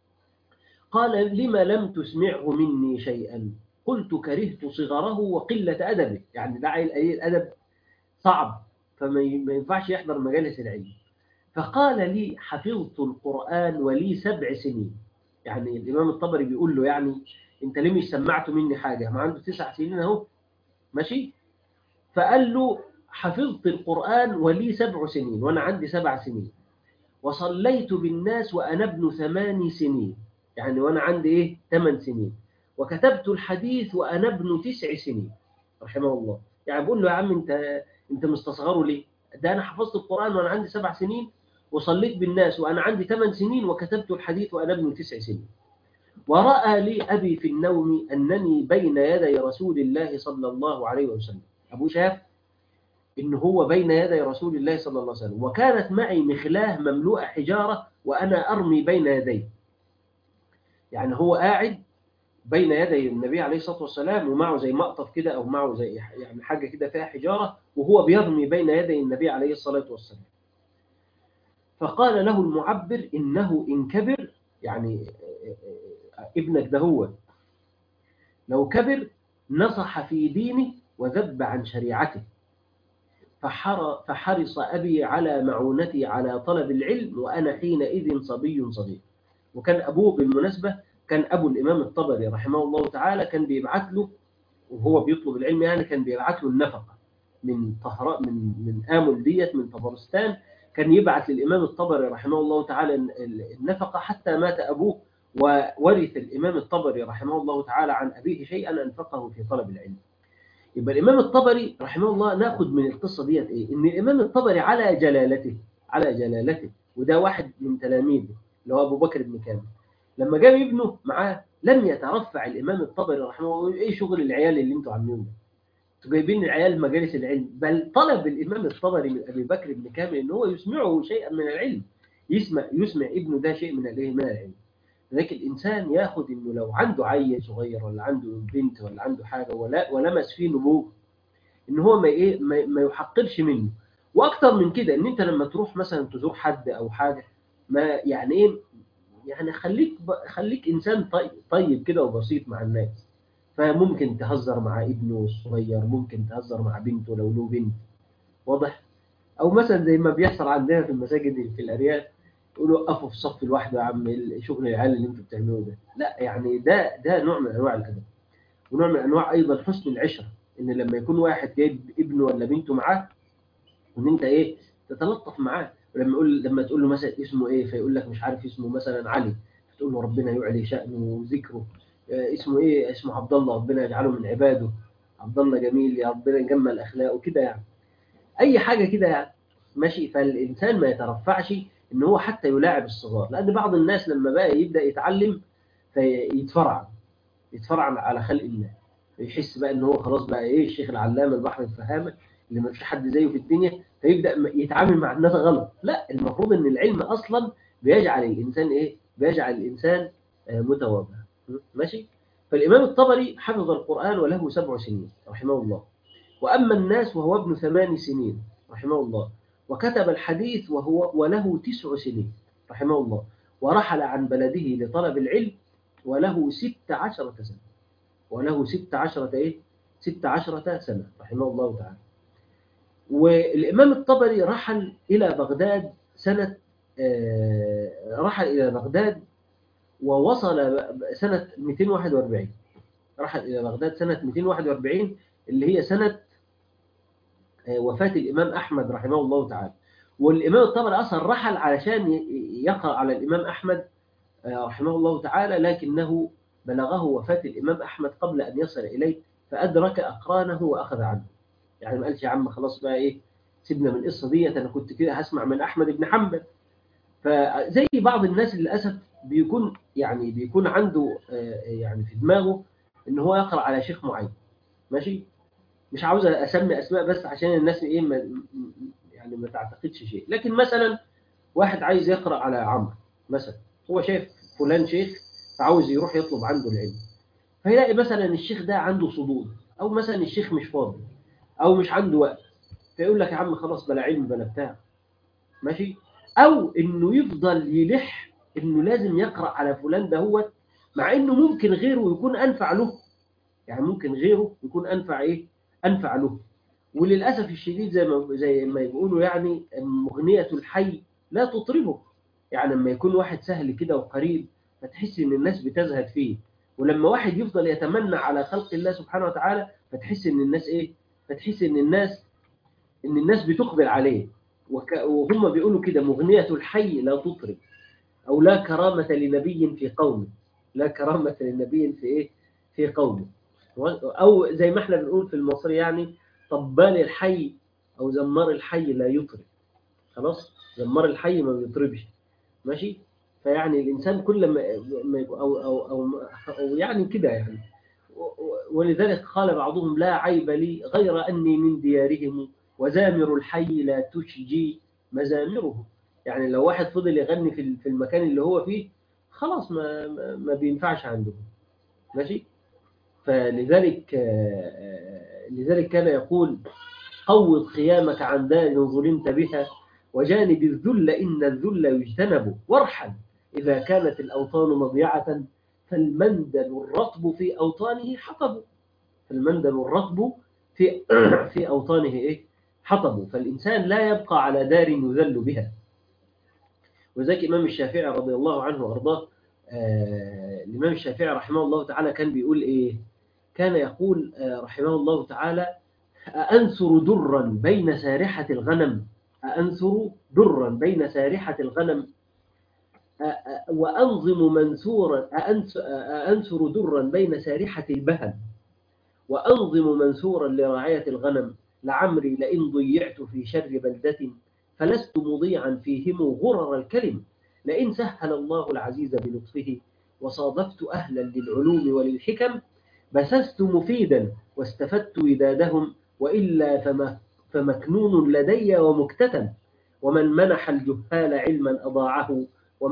قال: لما لم تسمعه مني شيئا؟ قلت: كرهت صغره وقلة أدبه. يعني ده عيل قليل الأدب، صعب، فما ينفعش يحضر مجالس العلم. فقال لي: حفظت القرآن ولي 7 سنين. يعني الإمام الطبري بيقول له: يعني أنت ليه مش سمعت مني حاجة؟ ما عنده 9 سنين أهو، ماشي. فقال له: حفظت القرآن ولي 7 سنين، وأنا عندي 7 سنين. وصليت بالناس وأنا ابن 8 سنين، يعني وأنا عندي 8 سنين. وكتبت الحديث وأنا ابن 9 سنين، رحمه الله. يعني بقول له: يا عم أنت مستصغره ليه؟ ده أنا حفظت القرآن وأنا عندي 7 سنين، وصليت بالناس وأنا عندي 8 سنين، وكتبت الحديث وأنا ابن 9 سنين. ورأى لي أبي في النوم أنني بين يدي رسول الله صلى الله عليه وسلم. أبو شاف إن هو بين يدي رسول الله صلى الله عليه وسلم، وكانت معي مخلاه مملوءة حجارة وأنا أرمي بين يديه. يعني هو قاعد بين يدي النبي عليه الصلاة والسلام، ومعه زي مقطف كده، أو معه زي يعني حاجة كده فيها حجارة، وهو بيرمي بين يدي النبي عليه الصلاة والسلام. فقال له المعبر: إنه إن كبر، يعني ابنك ده هو لو كبر نصح في دينه وذب عن شريعته. فحرص أبي على معونتي على طلب العلم، وأنا حينئذ صبي صغير. وكان أبوه بالمناسبة كان أبو الإمام الطبري رحمه الله تعالى كان بيبعت له وهو بيطلب العلم، يعني كان بيبعت له النفقة من طهراء، من آمل ديت من طبرستان. كان يبعت للإمام الطبري رحمه الله تعالى النفقة حتى مات أبوه، وورث الإمام الطبري رحمه الله تعالى عن أبيه شيئا أنفقه في طلب العلم. يبقى الإمام الطبري رحمه الله ناخد من القصة ديت إيه؟ إن الإمام الطبري على جلالته، على جلالته، وده واحد من تلاميذه اللي هو أبو بكر بن كامل، لما جاب ابنه معاه لم يترفع الإمام الطبري رحمه الله إيه شغل العيال اللي أنتوا عاملينه ده؟ أنتوا جايبين العيال مجالس العلم، بل طلب الإمام الطبري من أبي بكر بن كامل إن هو يسمعه شيئا من العلم، يسمع ابنه ده شيء من العلم. لكن الإنسان ياخد إنه لو عنده عيل صغير ولا عنده بنت ولا عنده حاجة ولمس فيه نبوغ، ان هو ما يحقرش منه. واكتر من كده ان انت لما تروح مثلا تزور حد او حاجه، ما يعني ايه، يعني خليك انسان طيب كده وبسيط مع الناس. فممكن تهزر مع ابنه الصغير، ممكن تهزر مع بنته لو له بنت، واضح. او مثلا زي ما بيحصل عندنا في المساجد في الارياف، يقولوا وقفوا في صف لوحده يا عم، شغل العيال اللي انتوا بتعملوه ده. لا يعني ده نوع من انواع الادب، ونوع من انواع ايضا حسن العشره، ان لما يكون واحد جايب ابنه ولا بنته معاه، ان انت ايه تتلطف معاه. لما تقول له مثلا اسمه ايه، فيقول لك مش عارف اسمه مثلا علي، تقول له ربنا يعلي شأنه وذكره. اسمه ايه، اسمه عبد الله، ربنا يجعله من عباده، عبد الله جميل، يا ربنا يجمل اخلاقه كده يعني، اي حاجه كده يعني ماشي. فالانسان ما يترفعش ان هو حتى يلاعب الصغار، لان بعض الناس لما بقى يبدا يتعلم يتفرع على خلق الله، يحس بقى ان هو خلاص بقى ايه الشيخ العلامه البحر الفهامه اللي ما فيش حد زيه في الدنيا، فيبدا يتعامل مع الناس غلط. لا، المفروض ان العلم اصلا بيجعل الانسان ايه، بيجعل الانسان متواضع. ماشي. فالامام الطبري حفظ القران وله 7 سنين رحمه الله، واما الناس وهو ابن 8 سنين رحمه الله، وكتب الحديث وله 9 سنين رحمه الله، ورحل عن بلده لطلب العلم وله 16 سنة، وله 16 سنة رحمه الله تعالى. والإمام الطبري رحل إلى بغداد رحل إلى بغداد ووصل سنة 241. رحل إلى بغداد سنة 241 اللي هي سنة وفاة الإمام أحمد رحمه الله تعالى. والإمام الطبري أصلا رحل علشان يقرأ على الإمام أحمد رحمه الله تعالى، لكنه بلغه وفاة الإمام أحمد قبل أن يصل إليه، فأدرك أقرانه وأخذ عنه. يعني ما قالش يا عم خلاص بقى إيه، سيبنا من القصة ديت، أنا كنت كده هسمع من أحمد بن حنبل. فزي بعض الناس للأسف بيكون عنده يعني في دماغه إن هو يقرأ على شيخ معين. ماشي. مش عاوز أسمي أسماء بس عشان الناس إيه يعني ما تعتقدش شيء. لكن مثلا واحد عايز يقرأ على عمرو مثلا، هو شايف فلان شيخ فعاوز يروح يطلب عنده العلم، فيلاقي مثلا الشيخ ده عنده صدود، او مثلا الشيخ مش فاضي او مش عنده وقت، فيقول لك يا عم خلاص بلا علم بلا بتاع. ماشي. او انه يفضل يلح انه لازم يقرأ على فلان ده، هو مع انه ممكن غيره يكون انفع له، يعني ممكن غيره يكون انفع له. وللاسف الشديد زي ما يقولوا يعني مغنية الحي لا تطربه. يعني لما يكون واحد سهل كده وقريب فتحس ان الناس بتزهد فيه، ولما واحد يفضل يتمنى على خلق الله سبحانه وتعالى فتحس ان الناس فتحس ان الناس بتقبل عليه. وهم بيقولوا كده مغنية الحي لا تطرب، او لا كرامة لنبي في قومه، لا كرامة للنبي في قومه. او زي ما احنا بنقول في المصري يعني طبال الحي او زمار الحي لا يطرب. خلاص، زمار الحي ما بيطربش. ماشي. فيعني الانسان كل ما أو يعني كده يعني. ولذلك قال بعضهم لا عيب لي غير اني من ديارهم، وزامر الحي لا تشجي مزامره. يعني لو واحد فضل يغني في المكان اللي هو فيه خلاص ما بينفعش عندهم. ماشي. لذلك كان يقول قوض خيامك عن دار ظلمت بها، وجانب الذل إن الذل يجتنب، وارحل إذا كانت الأوطان مضيعة، فالمندل الرطب في أوطانه حطب. فالمندل الرطب في أوطانه حطب. فالإنسان لا يبقى على دار يذل بها. وذلك إمام الشافعي رضي الله عنه وأرضاه الإمام الشافعي رحمه الله تعالى كان بيقول إيه؟ كان يقول رحمه الله تعالى: أأنثر درا بين سارحة الغنم، أأنثر درا بين سارحة الغنم، وأنظم منثورا، أأنثر درا بين سارحة البهم، وأنظم منثورا لراعية الغنم، لعمري لئن ضيعت في شر بلدة، فلست مضيعا فيهم غرر الكلم، لئن سهل الله العزيز بلطفه، وصادفت أهلا للعلوم وللحكم، بسست مفيدا واستفدت ودادهم، وإلا فمكنون لدي ومكتتم، ومن منح الجهال علما أضاعه،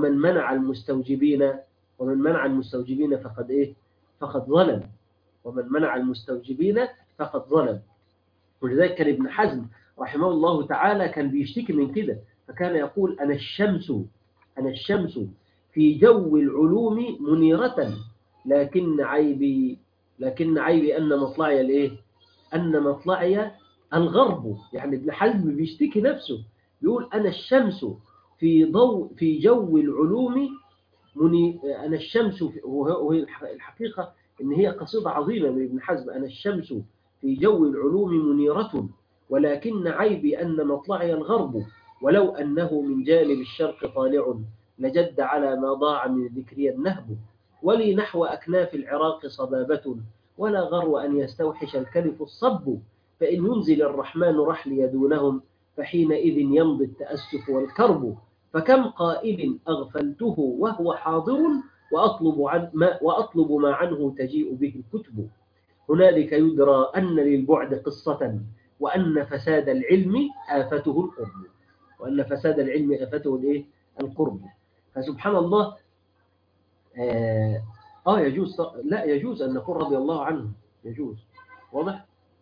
ومن منع المستوجبين فقد إيه؟ فقد ظلم. ومن منع المستوجبين فقد ظلم. ولذلك كان ابن حزم رحمه الله تعالى كان بيشتكي من كده، فكان يقول: أنا الشمس في جو العلوم منيرة، لكن عيبي أن مطلعي الإيه؟ أن مطلعي الغرب. يعني ابن حزم بيشتكي نفسه، بيقول: أنا الشمس في جو العلوم أنا الشمس وهي الحقيقة إن هي قصيدة عظيمة من ابن حزم: أنا الشمس في جو العلوم منيرة، ولكن عيبي أن مطلعي الغرب، ولو أنه من جانب الشرق طالع، لجد على ما ضاع من ذكري النهب، ولي نحو أكناف العراق صبابة، ولا غرو أن يستوحش الكلف الصب، فإن ينزل الرحمن رحلي دونهم، فحينئذ يمضي التأسف والكرب، فكم قائل أغفلته وهو حاضر، وأطلب ما عنه تجيء به الكتب، هنالك يدرى أن للبعد قصة، وأن فساد العلم آفته القرب. وأن فساد العلم آفته الإيه؟ القرب. فسبحان الله. يجوز، لا يجوز أن نقول رضي الله عنه، يجوز، واضح.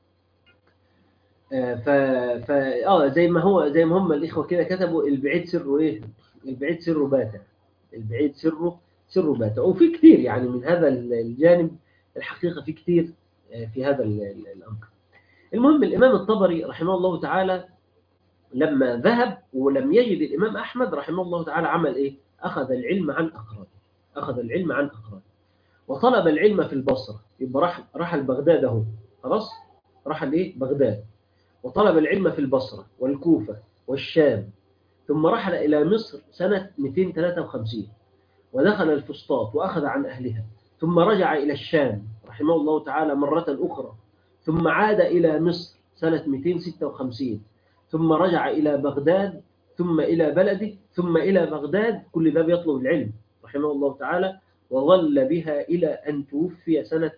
زي ما هم الإخوة كده كتبوا: البعيد سره إيه؟ البعيد سره باتا. البعيد سره باتا. وفي كثير يعني من هذا الجانب، الحقيقة في كثير في هذا الأمر. المهم الإمام الطبري رحمه الله تعالى لما ذهب ولم يجد الإمام أحمد رحمه الله تعالى عمل إيه؟ أخذ العلم عن أقرانه، وطلب العلم في البصرة. يبقى راح البغداد أهو، خلاص، راح الإيه؟ بغداد، وطلب العلم في البصرة والكوفة والشام، ثم رحل إلى مصر سنة 253، ودخل الفسطاط وأخذ عن أهلها، ثم رجع إلى الشام رحمه الله تعالى مرة أخرى، ثم عاد إلى مصر سنة 256، ثم رجع إلى بغداد، ثم إلى بلده، ثم إلى بغداد، كل ده بيطلب العلم رحمه الله تعالى، وظل بها إلى أن توفي سنة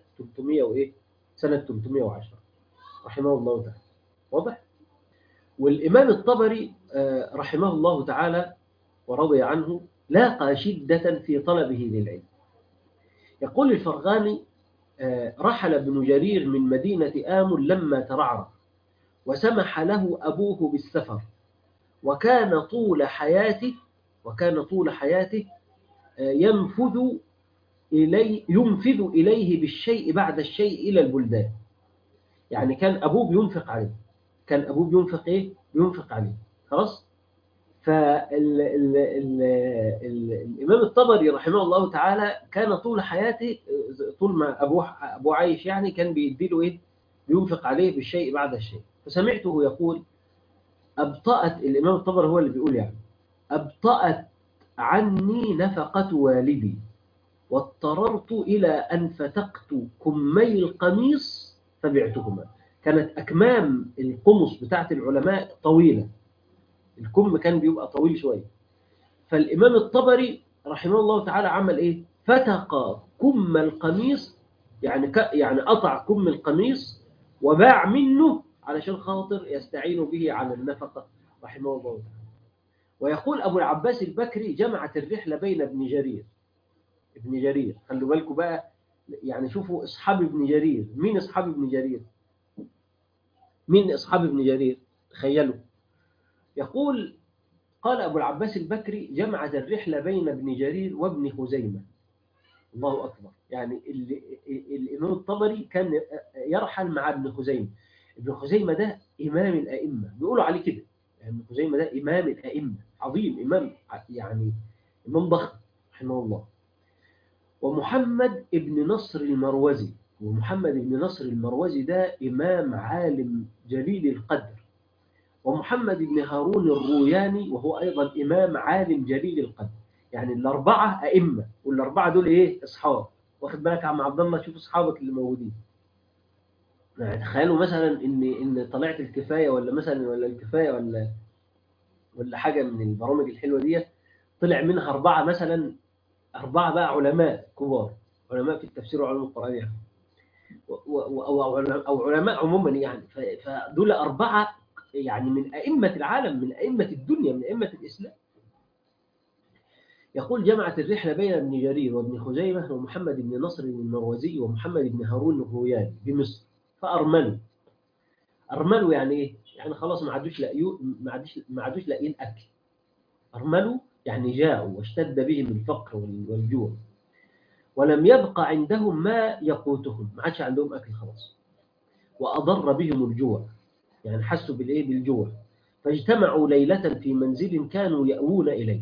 310 رحمه الله تعالى، واضح؟ والإمام الطبري رحمه الله تعالى ورضي عنه لاقى شدة في طلبه للعلم. يقول الفرغاني: رحل ابن جرير من مدينة آمل لما ترعرع، وسمح له أبوه بالسفر، وكان طول حياته ينفذ إليه بالشيء بعد الشيء إلى البلدان. يعني كان أبوه بينفق عليه، خلاص. فالإمام الطبري رحمه الله تعالى كان طول حياته، طول ما أبوه عايش يعني، كان بيديله إيه؟ بينفق عليه بالشيء بعد الشيء. فسمعته يقول: الإمام الطبري هو اللي بيقول يعني: أبطأت عني نفقة والدي، واضطررت إلى أن فتقت كمي القميص فبعتهما. كانت أكمام القمص بتاعت العلماء طويلة، الكم كان بيبقى طويل شوية. فالإمام الطبري رحمه الله تعالى عمل إيه؟ فتق كم القميص، يعني قطع كم القميص وباع منه علشان خاطر يستعين به على النفقة رحمه الله تعالى. ويقول أبو العباس البكري: جمعت الرحلة بين ابن جرير. خلوا بالكم بقى، يعني شوفوا أصحاب ابن جرير. مين أصحاب ابن جرير؟ تخيلوا. يقول: قال أبو العباس البكري: جمعت الرحلة بين ابن جرير وابن خزيمة. الله أكبر. يعني الإمام الطبري كان يرحل مع ابن خزيمة. ابن خزيمة ده إمام الأئمة، بيقولوا عليه كده، يعني ابن خزيمة ده إمام الأئمة، عظيم، إمام، يعني إمام ضخم رحمه الله. ومحمد ابن نصر المروزي. ومحمد ابن نصر المروزي ده إمام عالم جليل القدر. ومحمد بن هارون الروياني وهو أيضا إمام عالم جليل القدر. يعني الأربعة أئمة، والأربعة دول إيه؟ أصحاب. واخد بالك يا عم عبد الله؟ شوف أصحابك اللي موجودين. يعني تخيلوا مثلا إن طلعت الكفاية ولا مثلا ولا الكفاية ولا حاجة من البرامج الحلوة دي، طلع منها أربعة مثلا، أربعة بقى علماء كبار، علماء في التفسير وعلوم القرآن يعني، أو علماء عموما يعني. فدول أربعة يعني من أئمة العالم، من أئمة الدنيا، من أئمة الإسلام. يقول: جمعت الرحلة بين ابن جرير وابن خزيمة ومحمد بن نصر المروزي ومحمد بن هارون الروياني بمصر فأرملوا. أرملوا يعني إيه؟ يعني خلاص ما عادوش لاقيين أكل. أرملوا يعني جاءوا واشتد بهم الفقر والجوع، ولم يبق عندهم ما يقوتهم، ما عادش عندهم أكل خلاص. وأضر بهم الجوع، يعني حسوا بالإيه؟ بالجوع. فاجتمعوا ليلة في منزل كانوا يأوون إليه.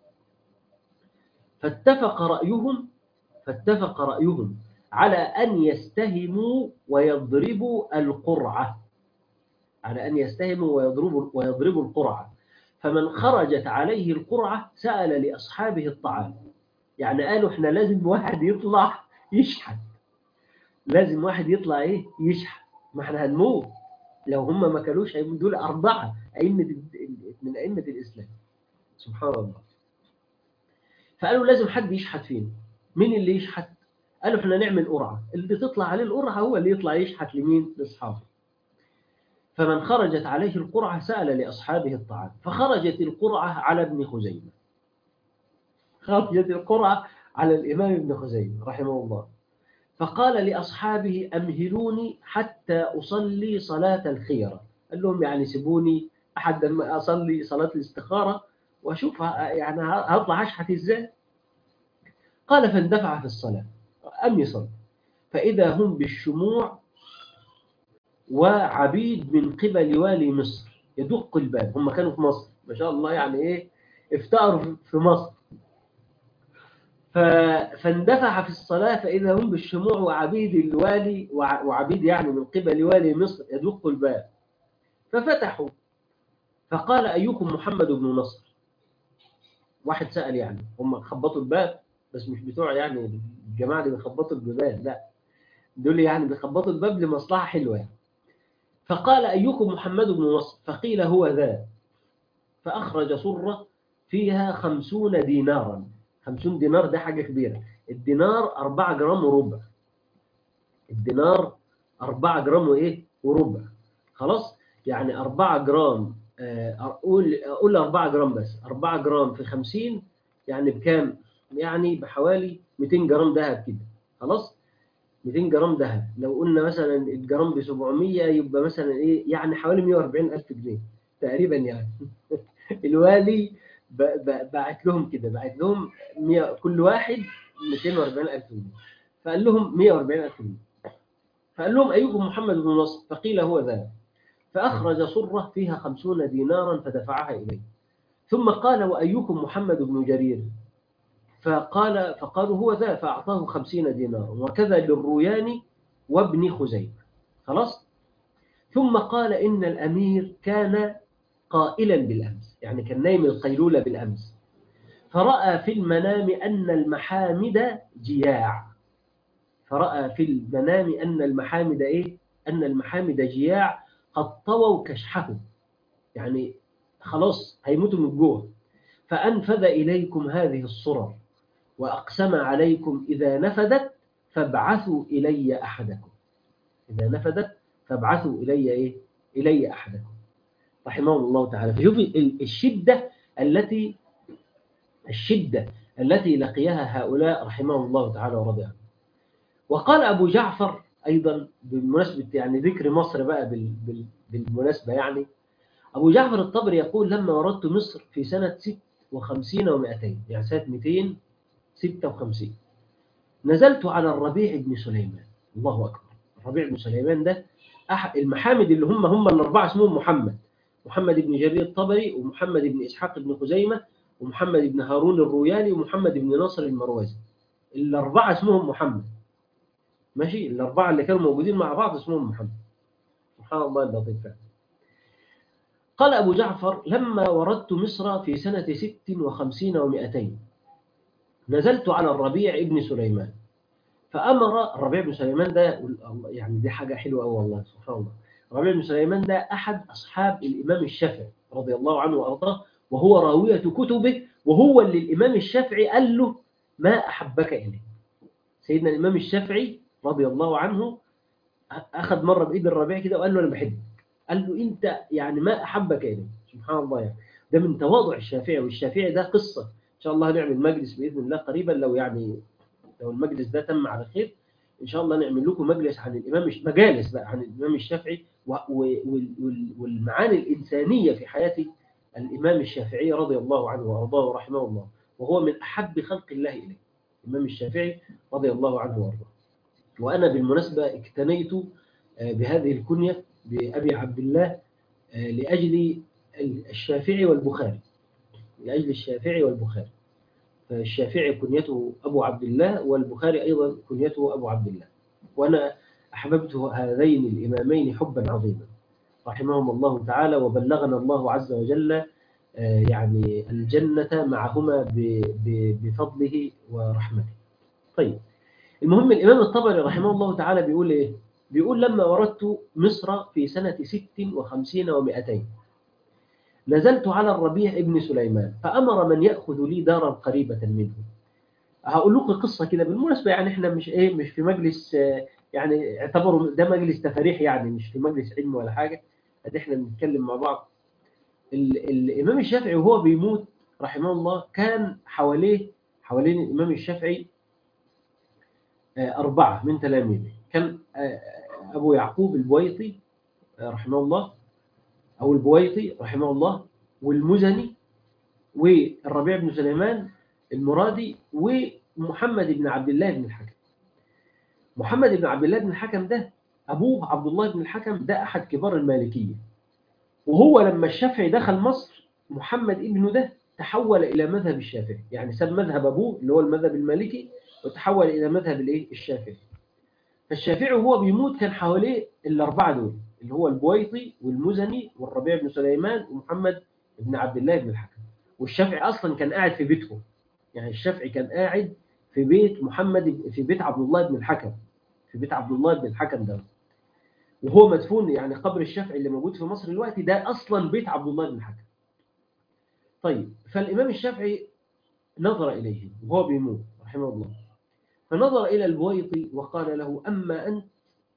فاتفق رأيهم على أن يستهموا ويضربوا القرعة، على أن يستهموا ويضربوا القرعة. فمن خرجت عليه القرعة سأل لأصحابه الطعام. يعني قالوا إحنا لازم واحد يطلع يشحت، لازم واحد يطلع إيه؟ يشحت، ما إحنا هنموت لو هم ما كلوش. دول أربعة من أئمة الإسلام، سبحان الله. فقالوا لازم حد يشحت فينا. مين اللي يشحت؟ قالوا احنا نعمل قرعة، اللي تطلع عليه القرعة هو اللي يطلع يشحت لمين؟ لأصحابه. فمن خرجت عليه القرعة سأل لأصحابه الطعام. فخرجت القرعة على ابن خزيمة، خرجت القرعة على الإمام ابن خزيمة رحمه الله. فقال لأصحابه: أمهلوني حتى أصلي صلاة الخيرة. قال لهم يعني سيبوني أحد ما أصلي صلاة الاستخارة وأشوف يعني هطلع أشحت إزاي. قال: فاندفع في الصلاة أم يصلي، فإذا هم بالشموع وعبيد من قبل والي مصر يدق الباب. هم كانوا في مصر ما شاء الله، يعني إيه؟ افتقروا في مصر. فاندفع في الصلاة فإذا هم بالشموع وعبيد الوالي، وعبيد يعني من قبل والي مصر يدق الباب. ففتحوا. فقال: أيكم محمد بن نصر؟ واحد سأل، يعني هم خبطوا الباب بس مش بتوع يعني الجماعة اللي بيخبطوا الباب، لا، دول يعني بيخبطوا الباب لمصلحة حلوة يعني. فقال: أيكم محمد بن نصر؟ فقيل: هو ذا. فأخرج صرة فيها 50 دينارا. 50 دينار ده حاجة كبيرة. الدينار 4 جرام وربع. الدينار 4 جرام وإيه؟ وربع. خلاص، يعني 4 جرام، أقول 4 جرام بس. 4 جرام في 50 يعني بكام؟ يعني بحوالي 200 جرام ذهب كده. خلاص، 200 جرام ذهب لو قلنا مثلا الجرام ب 700 يبقى مثلا ايه؟ يعني حوالي 140,000 جنيه تقريبا يعني. الوالي بعت لهم كده، بعت لهم 100 كل واحد 240,000 جنيه. فقال لهم 140,000 جنيه. فقال لهم: أيكم محمد بن نصر؟ فقيل: هو ذا. فأخرج صرة فيها 50 دينارا فدفعها إليه. ثم قال: وأيكم محمد بن جرير؟ فقالوا: هو ذا. فأعطاه 50 دينارا. وكذا للروياني وابن خزيمة. خلاص. ثم قال: إن الأمير كان قائلا بالأمس، يعني كان نايم القيلولة بالأمس، فرأى في المنام أن المحامد جياع. فرأى في المنام أن المحامد إيه؟ أن المحامد جياع قد طووا كشحه، يعني خلاص هيموتوا من الجوع. فأنفذ إليكم هذه الصرر وأقسم عليكم إذا نفدت فابعثوا إلي أحدكم. إذا نفدت فابعثوا إلي إيه؟ إلي أحدكم. رحمه الله تعالى. فشوف الشدة التي لقيها هؤلاء رحمه الله تعالى ورضي عنه. وقال أبو جعفر أيضا بالمناسبة، يعني ذكر مصر بقى بالمناسبة، يعني أبو جعفر الطبري يقول: لما وردت مصر في سنة 56 و200، يعني سنة 256، نزلت على الربيع بن سليمان. الله أكبر. الربيع بن سليمان ده المحامد اللي هم الأربعة اسمهم محمد بن جرير الطبري، ومحمد بن إسحاق بن خزيمة، ومحمد بن هارون الروياني، ومحمد بن نصر المروزي. الأربعة اسمهم محمد. ماشي، الأربعة اللي كانوا موجودين مع بعض اسمهم محمد. سبحان الله اللطيف. قال أبو جعفر: لما وردت مصر في سنة 56 و200 نزلت على الربيع ابن سليمان فأمر. الربيع بن سليمان ده يعني دي حاجة حلوة أوي والله، سبحان الله. الربيع بن سليمان ده أحد أصحاب الإمام الشافعي رضي الله عنه وأرضاه، وهو راوية كتبه، وهو اللي الإمام الشافعي قال له: ما أحبك إليه. سيدنا الإمام الشافعي رضي الله عنه أخذ مرة بإيد الربيع كده وقال له: أنا بحبك. قال له: أنت يعني ما أحبك إليه. سبحان الله، يعني ده من تواضع الشافعي. والشافعي ده قصة إن شاء الله هنعمل مجلس بإذن الله قريبا، لو المجلس ده تم على خير إن شاء الله نعمل لكم مجلس عن مجالس بقى عن الإمام الشافعي والمعاني الإنسانية في حياة الإمام الشافعي رضي الله عنه وأرضاه ورحمه الله، وهو من أحب خلق الله إليه الإمام الشافعي رضي الله عنه وأرضاه. وأنا بالمناسبة اكتنيت بهذه الكنية بأبي عبد الله لأجل الشافعي والبخاري، لأجل الشافعي والبخاري. فالشافعي كنيته أبو عبد الله، والبخاري أيضا كنيته أبو عبد الله. وأنا أحببت هذين الإمامين حبا عظيما رحمهم الله تعالى، وبلغنا الله عز وجل يعني الجنة معهما بفضله ورحمته. طيب، المهم الإمام الطبري رحمه الله تعالى بيقول إيه؟ بيقول: لما وردت مصر في سنة 56 و200 نزلت على الربيع ابن سليمان فأمر من يأخذ لي دارا قريبة منه. هقول لكم قصة كده بالمناسبة، يعني إحنا مش في مجلس، يعني اعتبروا ده مجلس تفاريح، يعني مش في مجلس علم ولا حاجة، قد إحنا بنتكلم مع بعض. الإمام الشافعي وهو بيموت رحمه الله كان حوالين الإمام الشافعي 4 من تلاميذه. كان أبو يعقوب البويطي رحمه الله، أو البويطي رحمه الله، والمزني، والربيع بن سليمان المرادي، ومحمد بن عبد الله بن الحكم. محمد بن عبد الله بن الحكم ده أبوه عبد الله بن الحكم، ده أحد كبار المالكية. وهو لما الشافعي دخل مصر محمد ابنه ده تحول إلى مذهب الشافعي، يعني ساب مذهب أبوه اللي هو المذهب المالكي وتحول إلى مذهب الشافعي. فالشافعي وهو بيموت كان حواليه ال4 دول، اللي هو البويطي والمزني والربيع بن سليمان ومحمد بن عبد الله بن الحكم. والشافعي أصلا كان قاعد في بيتهم، يعني الشافعي كان قاعد في بيت في بيت عبد الله بن الحكم، في بيت عبد الله بن الحكم ده، وهو مدفون. يعني قبر الشافعي اللي موجود في مصر دلوقتي ده أصلا بيت عبد الله بن الحكم. طيب، فالإمام الشافعي نظر إليه وهو بيموت رحمه الله، فنظر إلى البويطي وقال له: أما أنت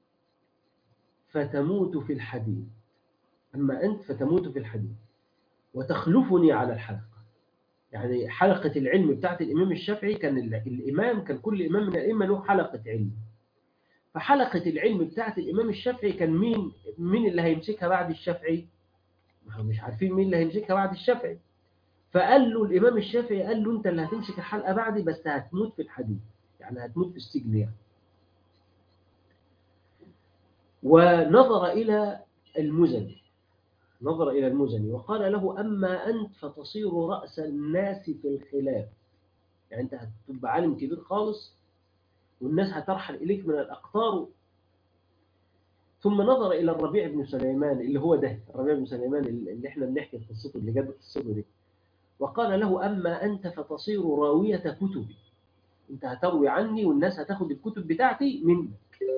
فتموت في الحديد، أما أنت فتموت في الحديد وتخلفني على الحلقة. يعني حلقة العلم بتاعت الإمام الشافعي كان كل إمام من الأئمة له حلقة علم. فحلقة العلم بتاعت الإمام الشافعي كان مين اللي هيمسكها بعد الشافعي؟ مش عارفين مين اللي هيمسكها بعد الشافعي. فقال له الإمام الشافعي، قال له: أنت اللي هتمسك الحلقة بعدي، بس هتموت في الحديد، يعني هتموت في السجن يعني. ونظر إلى المزني وقال له: أما أنت فتصير رأس الناس في الخلاف، يعني أنت هتبقى عالم كبير خالص والناس هترحل إليك من الأقطار. ثم نظر إلى الربيع بن سليمان، اللي هو ده الربيع بن سليمان اللي احنا بنحكي قصته، اللي جاب قصته دي، وقال له: أما أنت فتصير راوية كتبي، أنت هتروي عني والناس هتاخد الكتب بتاعتي منك.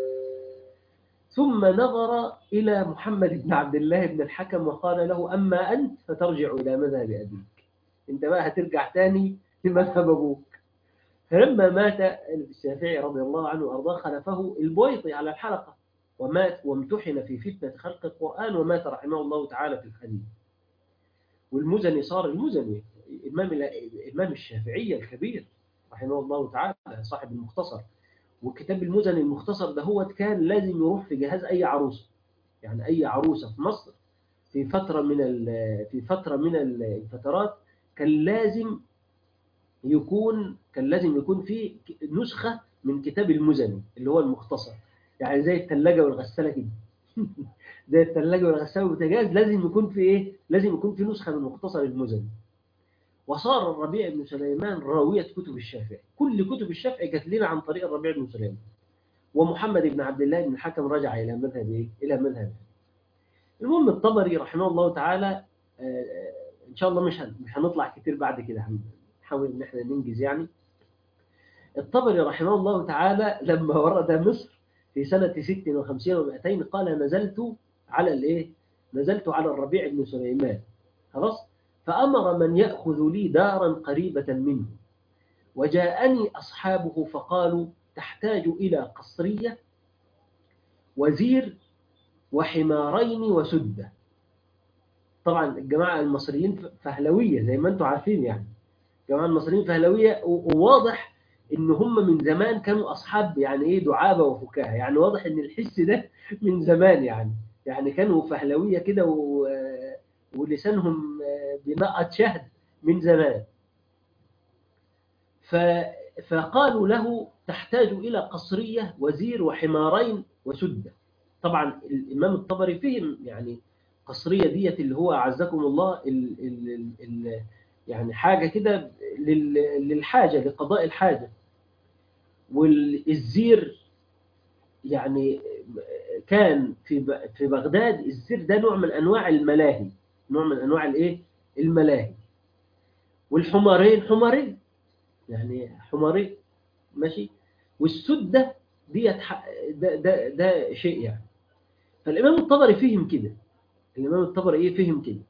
ثم نظر إلى محمد بن عبد الله بن الحكم وقال له: أما أنت فترجع إلى مذهب أبيك، أنت بقى هترجع تاني لمذهب أبوك. فلما مات الشافعي رضي الله عنه وأرضاه خلفه البويطي على الحلقة، ومات وامتحن في فتنة خلق القرآن، ومات رحمه الله تعالى في الحديث. والمزني صار المزني إمام الشافعية الكبير رحمه الله تعالى، صاحب المختصر. وكتاب المزني المختصر ده هو كان لازم يروح في جهاز أي عروسة، يعني أي عروسة في مصر في فترة من الفترات كان لازم يكون في نسخة من كتاب المزني اللي هو المختصر، يعني زي الثلاجة والغسالة كده. زي الثلاجة والغسالة والبوتاجاز لازم يكون في لازم يكون في نسخة من مختصر المزني. وصار الربيع بن سليمان راوية كتب الشافعي، كل كتب الشافعي جات لنا عن طريق الربيع بن سليمان. ومحمد بن عبد الله بن الحكم رجع إلى مذهب إيه؟ إلى مذهب. المهم الطبري رحمه الله تعالى، إن شاء الله مش هنطلع كتير بعد كده، هنحاول إن إحنا ننجز يعني. الطبري رحمه الله تعالى لما ورد مصر في سنة 56 و200 قال نزلت على الإيه؟ نزلت على الربيع بن سليمان، خلاص، فأمر من يأخذ لي دارا قريبة منه، وجاءني أصحابه فقالوا تحتاج إلى قصرية وزير وحمارين وسدة. طبعا الجماعة المصريين فهلوية زي ما انتم عارفين يعني، الجماعة المصريين فهلوية، وواضح ان هم من زمان كانوا اصحاب يعني ايه دعابة وفكاهة، يعني واضح ان الحس ده من زمان يعني كانوا فهلوية كده ولسانهم بنقط شهد من زمان. فقالوا له تحتاج إلى قصرية وزير وحمارين وسدة. طبعا الإمام الطبري فهم يعني قصرية ديت اللي هو أعزكم الله يعني حاجة كده للحاجة، لقضاء الحاجة. والزير يعني كان في بغداد الزير ده نوع من أنواع الملاهي، نوع من أنواع الإيه؟ الملاهي. والحمارين حمارين يعني حمارين ماشي. والسدة ديت ده شيء يعني. فالإمام الطبري فهم كده، الإمام الطبري إيه فهم كده.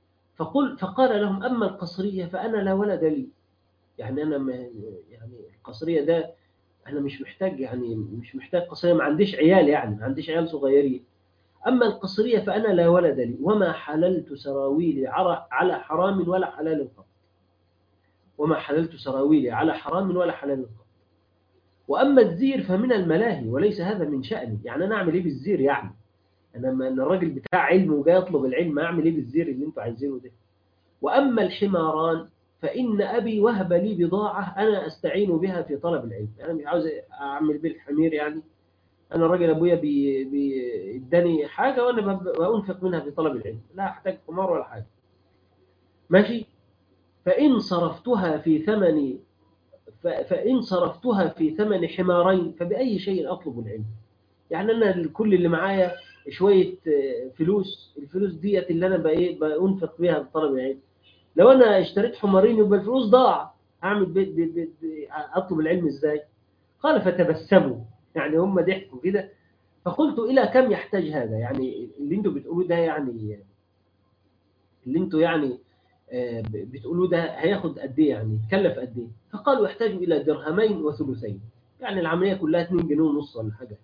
فقال لهم أما القصرية فأنا لا ولد لي، يعني أنا ما يعني القصرية ده أنا مش محتاج، يعني مش محتاج قصرية، ما عنديش عيال يعني، ما عنديش عيال صغيرين. أما القصرية فأنا لا ولد لي، وما حللت سراويلي على حرام ولا حلال قط، وما حللت سراويلي على حرام ولا حلال قط. وأما الزير فمن الملاهي وليس هذا من شأني، يعني أنا أعمل إيه بالزير يعني؟ أنا الراجل بتاع علم وجاي يطلب العلم، أعمل إيه بالزير اللي أنتوا عايزينه ده؟ وأما الحماران فإن أبي وهب لي بضاعة أنا أستعين بها في طلب العلم، أنا مش عاوز أعمل بالحمير يعني، أنا الراجل أبويا بيداني حاجة وأنا بأنفق منها في طلب العلم، لا أحتاج حمار ولا حاجة ماشي. فإن صرفتها في ثمن فإن صرفتها في ثمن حمارين فبأي شيء أطلب العلم؟ يعني أنا كل اللي معايا شوية فلوس، الفلوس ديت اللي أنا بأنفق بيها بطلب العلم، لو أنا اشتريت حمارين يبقى الفلوس ضاع، أعمل أطلب العلم إزاي؟ قال فتبسموا، يعني هم ضحكوا كده. فقلت إلى كم يحتاج هذا؟ يعني اللي أنتوا بتقولوا ده يعني، اللي أنتوا يعني بتقولوا ده هياخد قد إيه يعني، يتكلف قد إيه؟ فقالوا يحتاج إلى درهمين وثلثين، يعني العملية كلها 2 جنيه ونص ولا حاجة.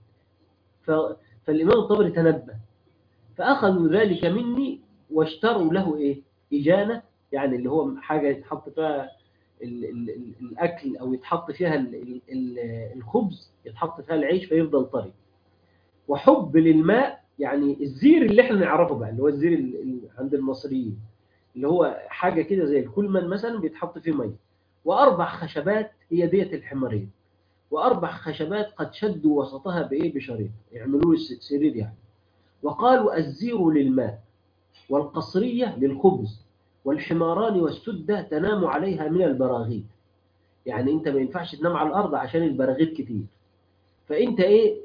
فالإمام الطبري تنبه، فأخذوا ذلك مني واشتروا له إيه؟ إجانة، يعني اللي هو حاجة يتحط فيها الأكل، أو يتحط فيها الخبز، يتحط فيها العيش فيفضل طري. وحب للماء، يعني الزير اللي احنا نعرفه بقى، اللي هو الزير عند المصريين، اللي هو حاجة كده زي الكولمان مثلا بيتحط فيه مية. وأربع خشبات هي دية الحمارين، وأربع خشبات قد شدوا وسطها بإيه؟ بشريط، يعملوا سرير يعني. وقالوا الزير للماء، والقصرية للخبز، والحماران والسدة تنام عليها من البراغيث، يعني أنت ما ينفعش تنام على الأرض عشان البراغيث كتير، فأنت إيه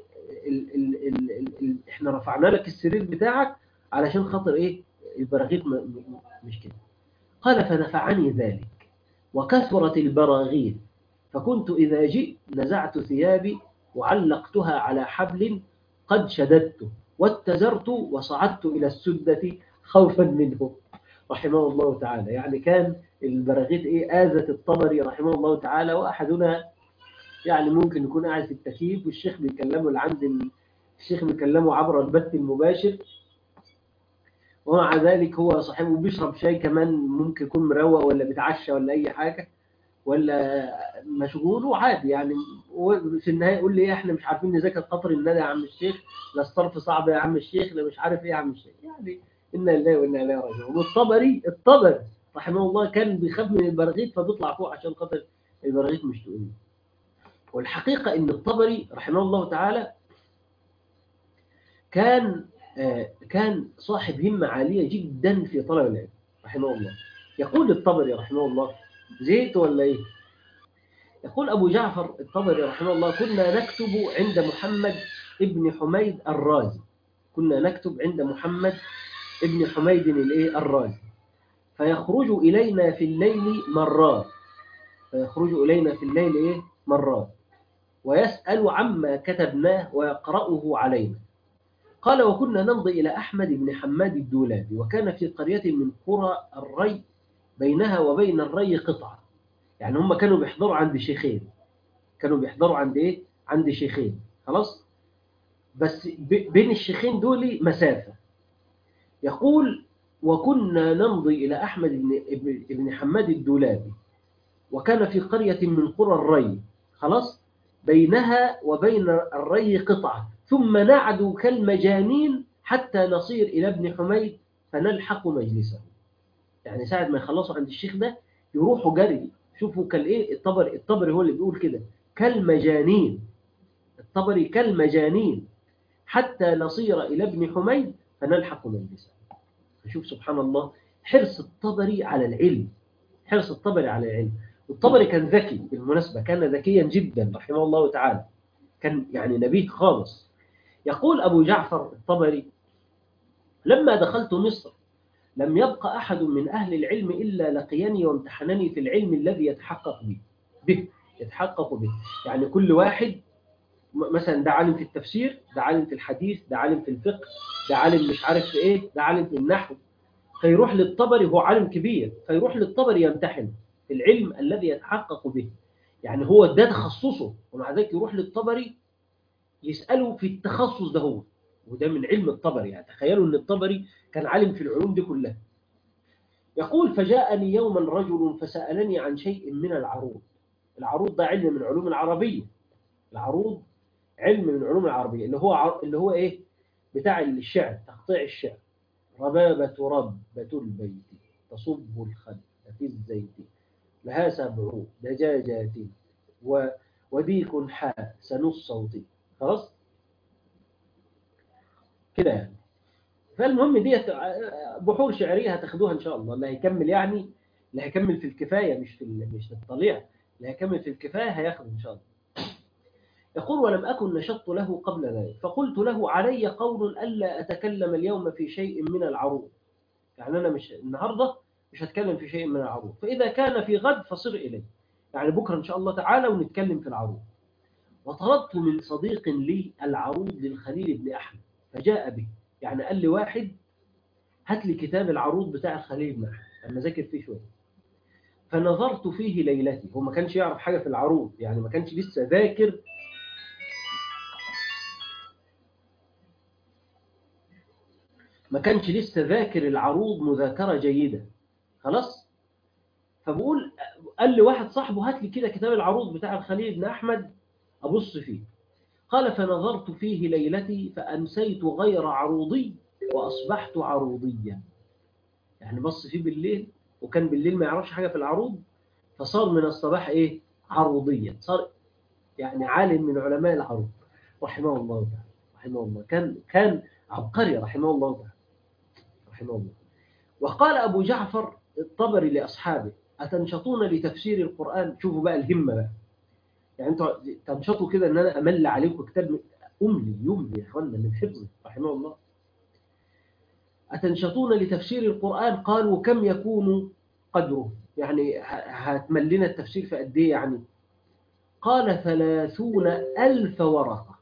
إحنا رفعنا لك السرير بتاعك علشان خاطر إيه؟ البراغيث مش كده. قال فنفعني ذلك وكثرت البراغيث، فكنت إذا جئت نزعت ثيابي وعلقتها على حبل قد شددته واتزرت وصعدت إلى السدة خوفا منه رحمه الله تعالى. يعني كان البراغيث إيه؟ آذت الطبري رحمه الله تعالى. وأحدنا يعني ممكن يكون قاعد في التكييف والشيخ بيكلمه الشيخ بيكلمه عبر البث المباشر، ومع ذلك هو صاحبه بيشرب شاي كمان، ممكن يكون مروق ولا بيتعشى ولا أي حاجة ولا مشغول وعادي يعني. في النهايه يقول لي ايه، احنا مش عارفين نذاكر قطر الندى يا عم الشيخ، لا الصرف صعب يا عم الشيخ، لا مش عارف ايه يا عم الشيخ، يعني انا لله وانا اليه راجعون. والطبري رحمه الله كان بيخاف من البراغيث فبيطلع فوق عشان خاطر البراغيث مش تقولين. والحقيقه ان الطبري رحمه الله تعالى كان صاحب همه عاليه جدا في طلب العلم رحمه الله. يقول الطبري رحمه الله، زيت ولا إيه؟ يقول أبو جعفر الطبري رحمه الله: كنا نكتب عند محمد ابن حميد الرازي. كنا نكتب عند محمد ابن حميد الرازي، فيخرج إلينا في الليل مرات. فيخرج إلينا في الليل مرات ويسأل عما كتبناه ويقرأه علينا. قال: وكنا نمضي إلى أحمد بن حماد الدولابي، وكان في قرية من قرى الري بينها وبين الري قطعة. يعني هم كانوا بيحضروا عند شيخين، كانوا بيحضروا عند عند شيخين، خلاص، بس بين الشيخين دول مسافة. يقول: وكنا نمضي إلى أحمد بن حماد الدولابي، وكان في قرية من قرى الري، خلاص، بينها وبين الري قطعة، ثم نعدو كالمجانين حتى نصير إلى ابن حميد فنلحق مجلسه. يعني ساعة ما يخلصوا عند الشيخ ده يروحوا جري. شوفوا الطبري هو اللي بيقول كده: كالمجانين. الطبري كالمجانين حتى نصير إلى ابن حميد فنلحق مجلسه. شوف سبحان الله، حرص الطبري على العلم، حرص الطبري على العلم. والطبري كان ذكي بالمناسبة، كان ذكيا جدا رحمه الله تعالى، كان يعني نبيه خالص. يقول أبو جعفر الطبري: لما دخلت مصر لم يبق أحد من أهل العلم إلا لقيني وامتحنني في العلم الذي يتحقق به. يعني كل واحد مثلا ده عالم في التفسير، ده عالم في الحديث، ده عالم في الفقه، ده عالم مش عارف في إيه، ده عالم في النحو، فيروح للطبري، هو عالم كبير، فيروح للطبري يمتحن في العلم الذي يتحقق به. يعني هو ده تخصصه، ومع ذلك يروح للطبري يسأله في التخصص ده هو، وده من علم الطبري. يعني تخيلوا أن الطبري كان عالم في العلوم دي كلها. يقول: فجاءني يوما رجل فسألني عن شيء من العروض. العروض ده علم من علوم العربية. العروض علم من علوم العربية، اللي هو إيه؟ بتاع الشعر، تقطيع الشعر. ربابة ربة البيت تصب الخد في الزيت، لها 7 دجاجات وديك حاء سنص صوتي. خلاص كده يعني. فالمهم دي بحور شعرية هتاخدوها إن شاء الله. اللي هيكمل يعني، اللي هيكمل في الكفاية مش في الطليع، اللي هيكمل في الكفاية هياخد إن شاء الله. يقول: ولم أكن نشطت له قبل ذلك، فقلت له: علي قول ألا أتكلم اليوم في شيء من العروض. يعني أنا النهاردة مش هتكلم في شيء من العروض، فإذا كان في غد فصر إليه، يعني بكرة إن شاء الله تعالى ونتكلم في العروض. وطلبت من صديق لي العروض للخليل بن أحمد فجاء به. يعني قال لي واحد: هات لي كتاب العروض بتاع الخليل بن أحمد، أما ذاكر فيه شوية. فنظرت فيه ليلتي. هو ما كانش يعرف حاجة في العروض، يعني ما كانش لسه ذاكر، العروض مذاكرة جيدة، خلاص. فبقول، قال لي واحد صاحبه: هات لي كده كتاب العروض بتاع الخليل بن أحمد أبص فيه. قال: فنظرت فيه ليلتي فأمسيت غير عروضي وأصبحت عروضيا. يعني بص فيه بالليل، وكان بالليل ما يعرفش حاجة في العروض، فصار من الصباح عروضيا، صار يعني عالم من علماء العروض رحمه الله تعالى. رحمه الله، كان عبقري رحمه الله تعالى، رحمه الله. وقال أبو جعفر الطبري لأصحابه: أتنشطون لتفسير القرآن؟ شوفوا بقى الهمة بقى، يعني انتوا تنشطوا كده ان انا امل عليكم كتاب يملي يا اخوانا من حفظه رحمه الله. أتنشطون لتفسير القرآن؟ قالوا: كم يكون قدره؟ يعني هتملنا التفسير في قد ايه يعني؟ قال: 30,000 ورقة.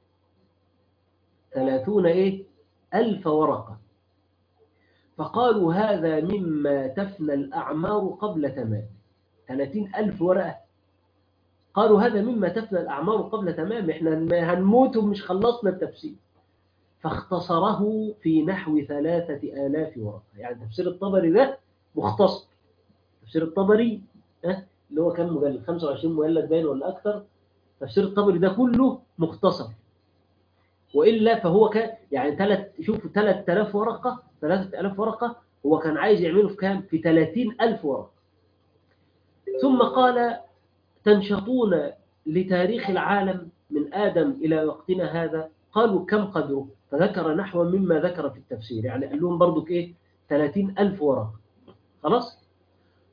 30,000 ورقة. فقالوا: هذا مما تفنى الأعمار قبل تمام. 30,000 ورقة. قالوا: هذا مما تفنى الأعمار قبل تمام، احنا هنموت ومش خلصنا التفسير. فاختصره في نحو 3,000 ورقة. يعني تفسير الطبري ده مختصر. تفسير الطبري اللي هو كم مجلد؟ 25 مجلد باين ولا أكثر. تفسير الطبري ده كله مختصر، وإلا فهو كان يعني 3,000 ورقة. 3,000 ورقة هو كان عايز يعمله في كام؟ في 30,000 ورقة. ثم قال: تنشطون لتاريخ العالم من آدم إلى وقتنا هذا؟ قالوا: كم قدره؟ فذكر نحو مما ذكر في التفسير. يعني قال لهم برضو 30,000 ورقة، خلاص.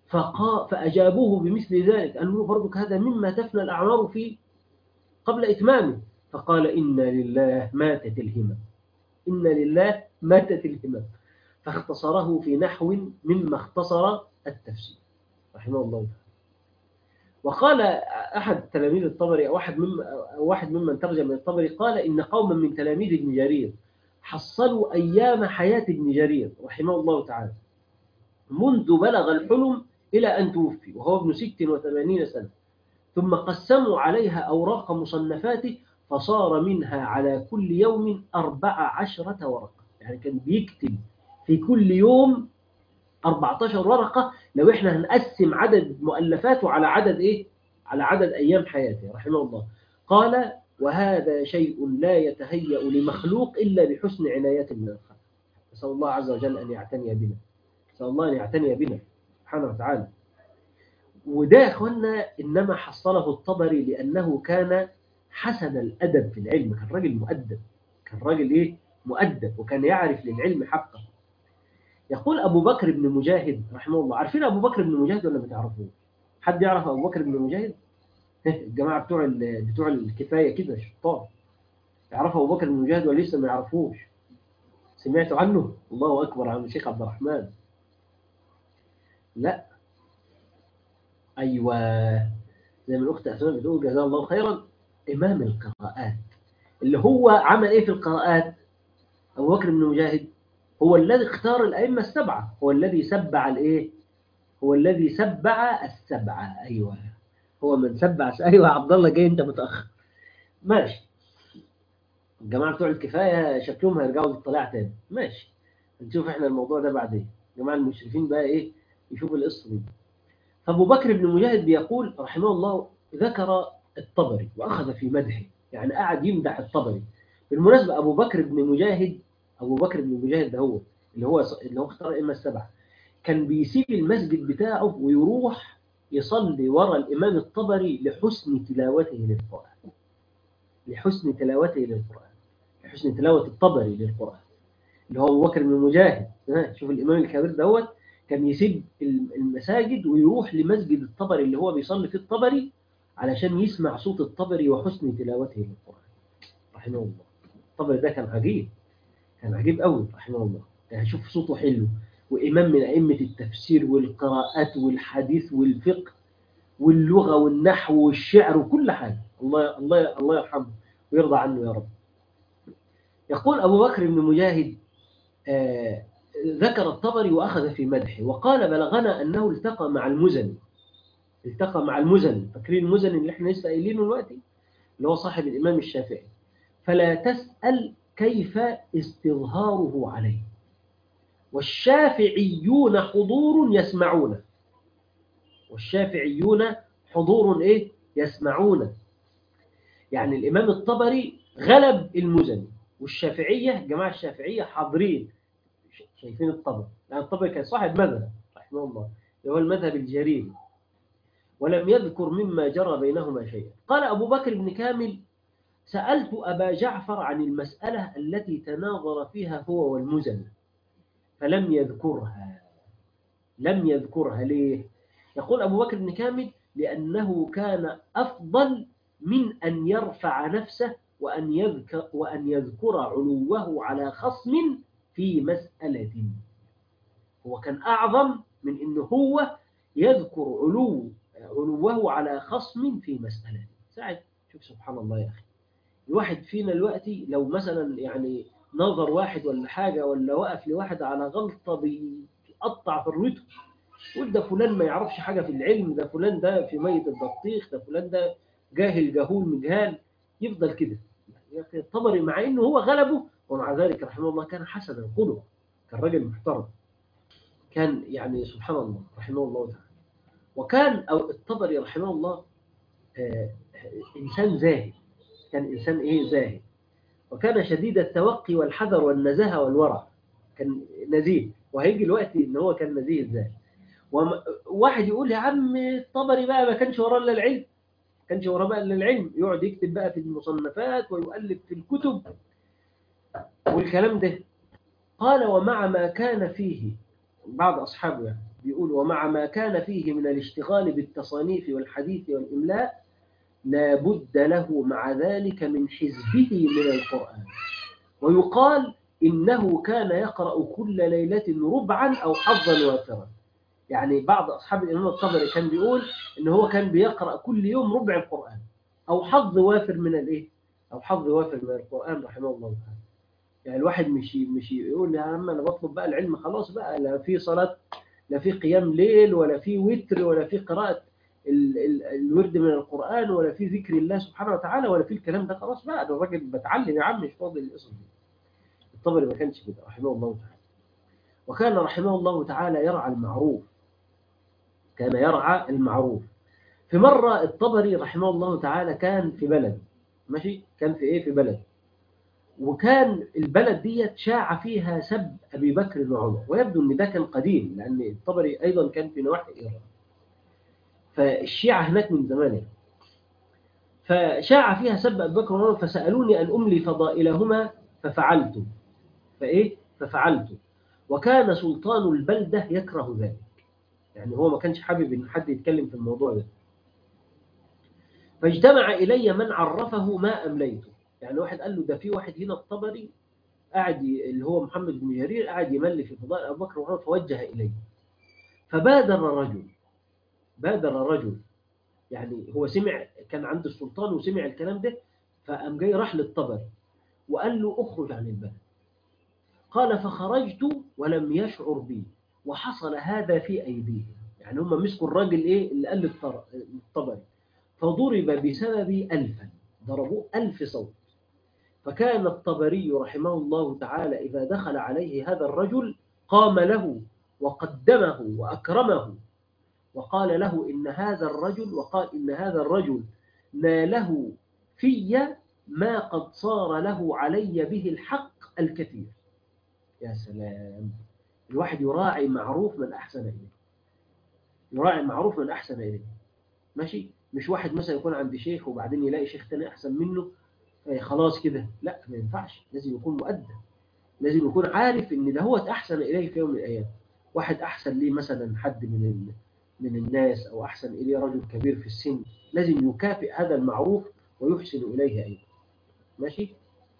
فأجابوه بمثل ذلك، قالوا له برضك هذا مما تفنى الأعمار فيه قبل إتمامه. فقال إن لله ماتت الهمم، إن لله ماتت الهمم، فاختصره في نحو مما اختصر التفسير رحمه الله تعالى. وقال أحد تلاميذ الطبري أو واحد ممن ترجم من الطبري، قال إن قوما من تلاميذ ابن جرير حصلوا أيام حياة ابن جرير رحمه الله تعالى منذ بلغ الحلم إلى أن توفي وهو ابن 86 سنة، ثم قسموا عليها أوراق مصنفاته، فصار منها على كل يوم 14 ورقة. يعني كان بيكتب في كل يوم 14 ورقة، لو إحنا هنقسم عدد مؤلفاته على عدد إيه؟ على عدد أيام حياته رحمه الله. قال وهذا شيء لا يتهيأ لمخلوق إلا بحسن عناية من الخلق. نسأل الله عز وجل أن يعتني بنا، نسأل الله أن يعتني بنا سبحانه وتعالى. وده يا أخوانا إنما حصله الطبري لأنه كان حسن الأدب في العلم، كان راجل مؤدب، كان راجل إيه؟ مؤدب، وكان يعرف للعلم حقه. يقول أبو بكر بن مجاهد رحمه الله، عارفين أبو بكر بن مجاهد ولا بتعرفوه؟ حد يعرف أبو بكر بن مجاهد؟ الجماعة بتوع الكفاية كده الشطار يعرفوا أبو بكر بن مجاهد ولا لسه ما يعرفوش؟ سمعتوا عنه؟ الله أكبر عن الشيخ عبد الرحمن. لا، أيوة، زي ما الأخت أسماء بتقول جزاه الله خيرا، إمام القراءات. اللي هو عمل إيه في القراءات؟ أبو بكر بن مجاهد هو الذي اختار الأئمة السبعة، هو الذي سبع الإيه؟ هو الذي سبع السبعة. أيوة، هو من سبع. أيوة يا عبد الله، جاي أنت متأخر. ماشي، الجماعة بتوع الكفاية شكلهم هيرجعوا للطليعة تاني. ماشي، نشوف إحنا الموضوع ده بعدين. الجماعة المشرفين بقى إيه يشوفوا القصة دي. فأبو بكر بن مجاهد بيقول رحمه الله، ذكر الطبري وأخذ في مدحه، يعني قاعد يمدح الطبري. بالمناسبة أبو بكر بن مجاهد، أبو بكر بن مجاهد ده هو اللي هو اختار الأئمة السبعة، كان بيسيب المسجد بتاعه ويروح يصلي وراء الإمام الطبري لحسن تلاوته للقرآن، لحسن تلاوته للقرآن، لحسن تلاوة الطبري للقرآن، اللي هو أبو بكر بن مجاهد. شوف الإمام الكبير دوت كان يسيب المساجد ويروح لمسجد الطبري اللي هو بيصلي في الطبري علشان يسمع صوت الطبري وحسن تلاوته للقرآن رحمه الله. الطبري ده كان عجيب، كان عجيب قوي رحمه الله. يعني شوف صوته حلو، وإمام من أئمة التفسير والقراءات والحديث والفقه واللغة والنحو والشعر وكل حاجة. الله يرحمه ويرضى عنه يا رب. يقول أبو بكر بن مجاهد ذكر الطبري وأخذ في مدحه، وقال بلغنا أنه التقى مع المزني. التقى مع المزني، فاكرين المزني اللي احنا لسه قايلينه دلوقتي، اللي هو صاحب الإمام الشافعي. فلا تسأل كيف استظهاره عليه، والشافعيون حضور يسمعون، والشافعيون حضور إيه؟ يسمعون. يعني الإمام الطبري غلب المزني، والشافعية الجماعة الشافعية حاضرين شايفين الطبري، لأن الطبري كان صاحب مذهب رحمه الله اللي هو المذهب الجريري، ولم يذكر مما جرى بينهما شيئا. قال أبو بكر بن كامل سألت أبا جعفر عن المسألة التي تناظر فيها هو والمزني فلم يذكرها. لم يذكرها ليه؟ يقول أبو بكر بن كامل لأنه كان أفضل من أن يرفع نفسه وأن يذكر علوه على خصم في مسألة. هو كان أعظم من أنه هو يذكر علوه على خصم في مسألة. ساعد شوف سبحان الله يا أخي، الواحد فينا دلوقتي لو مثلا يعني نظر واحد ولا حاجة ولا وقف لواحد على غلطة بيقطع في الرتم، يقول ده فلان ما يعرفش حاجة في العلم، ده فلان ده في مية البطيخ، ده فلان ده جاهل جهول مجهال، يفضل كده. يا أخي الطبري مع أنه هو غلبه ومع ذلك رحمه الله كان حسن القدوة، كان راجل محترم، كان يعني سبحان الله رحمه الله تعالى. وكان أو الطبري رحمه الله إنسان زاهد، كان إنسان إيه زاهد، وكان شديد التوقي والحذر والنزاهة والورع، كان نزيه. وهيجي الوقت إن هو كان نزيه إزاي. وواحد يقول يا عم الطبري بقى ما كانش وراه إلا العلم، كانش وراه بقى إلا العلم، يقعد يكتب بقى في المصنفات ويؤلف في الكتب والكلام ده. قال ومع ما كان فيه بعض أصحابه يعني بيقول ومع ما كان فيه من الاشتغال بالتصانيف والحديث والإملاء لا بد له مع ذلك من حزبه من القرآن. ويقال إنه كان يقرأ كل ليلة ربعا أو حظا وافرا. يعني بعض أصحاب الإمام الطبري كان بيقول إن هو كان بيقرأ كل يوم ربع القرآن أو حظ وافر من الإيه؟ أو حظ وافر من القرآن رحمه الله تعالى. يعني الواحد مش يقول يا عم أنا بطلب بقى العلم خلاص بقى، لا في صلاة، لا في قيام ليل، ولا في وتر، ولا في قراءة الورد من القرآن، ولا في ذكر الله سبحانه وتعالى، ولا في الكلام ده. خلاص بقى ده الراجل بتعلم يا عم، مش فاضي القصص دي. الطبري ما كانش كده رحمه الله تعالى. وكان رحمه الله تعالى يرعى المعروف، كان يرعى المعروف. في مرة الطبري رحمه الله تعالى كان في بلد، ماشي، كان في إيه، في بلد، وكان البلد دي شاع فيها سب أبي بكر وعمر، ويبدو أن ده كان قديم لأن الطبري أيضا كان في نواحي إيران، فالشيعة هناك من زمان يعني. فشاع فيها سب أبي بكر وعمر، فسألوني أن أملي فضائلهما ففعلت. ففعلت. وكان سلطان البلدة يكره ذلك، يعني هو ما كانش حابب أن حد يتكلم في الموضوع ده. فاجتمع إلي من عرفه ما أمليته. يعني واحد قال له ده في واحد هنا الطبري قاعد اللي هو محمد بن جرير قاعد يملي في فضائل أبو بكر وعمر، فوجه إليه. بادر رجل، يعني هو سمع، كان عند السلطان وسمع الكلام ده، فقام جاي راح للطبري وقال له اخرج عن البلد. قال فخرجت ولم يشعر بي، وحصل هذا في أيديهم. يعني هم مسكوا الراجل إيه اللي قال للطبري، فضرب بسبب 1000، ضربوه 1000 صوت. فكان الطبري رحمه الله تعالى إذا دخل عليه هذا الرجل قام له وقدمه وأكرمه، وقال له إن هذا الرجل ناله في ما قد صار له علي به الحق الكثير. يا سلام، الواحد يراعي معروف من أحسن إليه، يراعي معروف من أحسن إليه، ماشي. مش واحد مثلا يكون عند شيخ وبعدين يلاقي شيخ تاني أحسن منه خلاص كده، لا، ما ينفعش، لازم يكون مؤدب، لازم يكون عارف ان ده هو احسن اليه في يوم من الايام. واحد احسن ليه مثلا حد من الناس، او احسن اليه رجل كبير في السن، لازم يكافئ هذا المعروف ويحسن اليه ايضا، ماشي.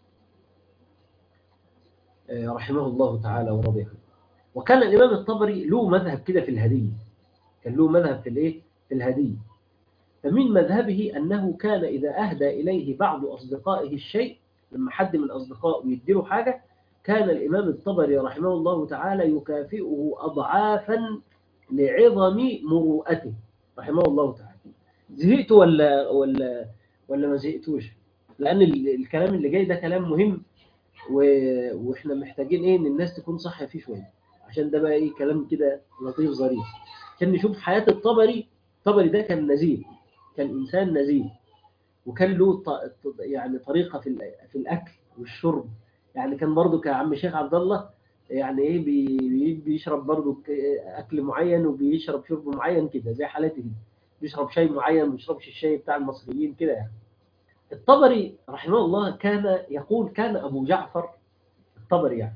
رحمه الله تعالى ورضي عنه. وكان الامام الطبري له مذهب كده في الهدي، كان له مذهب في الايه، في الهدي. فمن مذهبه انه كان اذا اهدى اليه بعض اصدقائه الشيء، لما حد من اصدقائه يديله حاجه، كان الإمام الطبري رحمه الله تعالى يكافئه أضعافا لعظم مروءته رحمه الله تعالى. زهقت ولا ما زهقتوش؟ لأن الكلام اللي جاي ده كلام مهم، وإحنا محتاجين إيه، إن الناس تكون صح فيه شوية، عشان ده بقى إيه، كلام كده لطيف ظريف، عشان نشوف حياة الطبري. الطبري ده كان نزيه، كان إنسان نزيه، وكان له يعني طريقة في الأكل والشرب. يعني كان برضو كعم شيخ عبد الله، يعني ايه بيشرب برضو اكل معين، وبيشرب شرب معين كده زي حالتي دي، بيشرب شاي معين، ما بيشربش الشاي بتاع المصريين كده يعني. الطبري رحمه الله كان يقول كان ابو جعفر الطبري يعني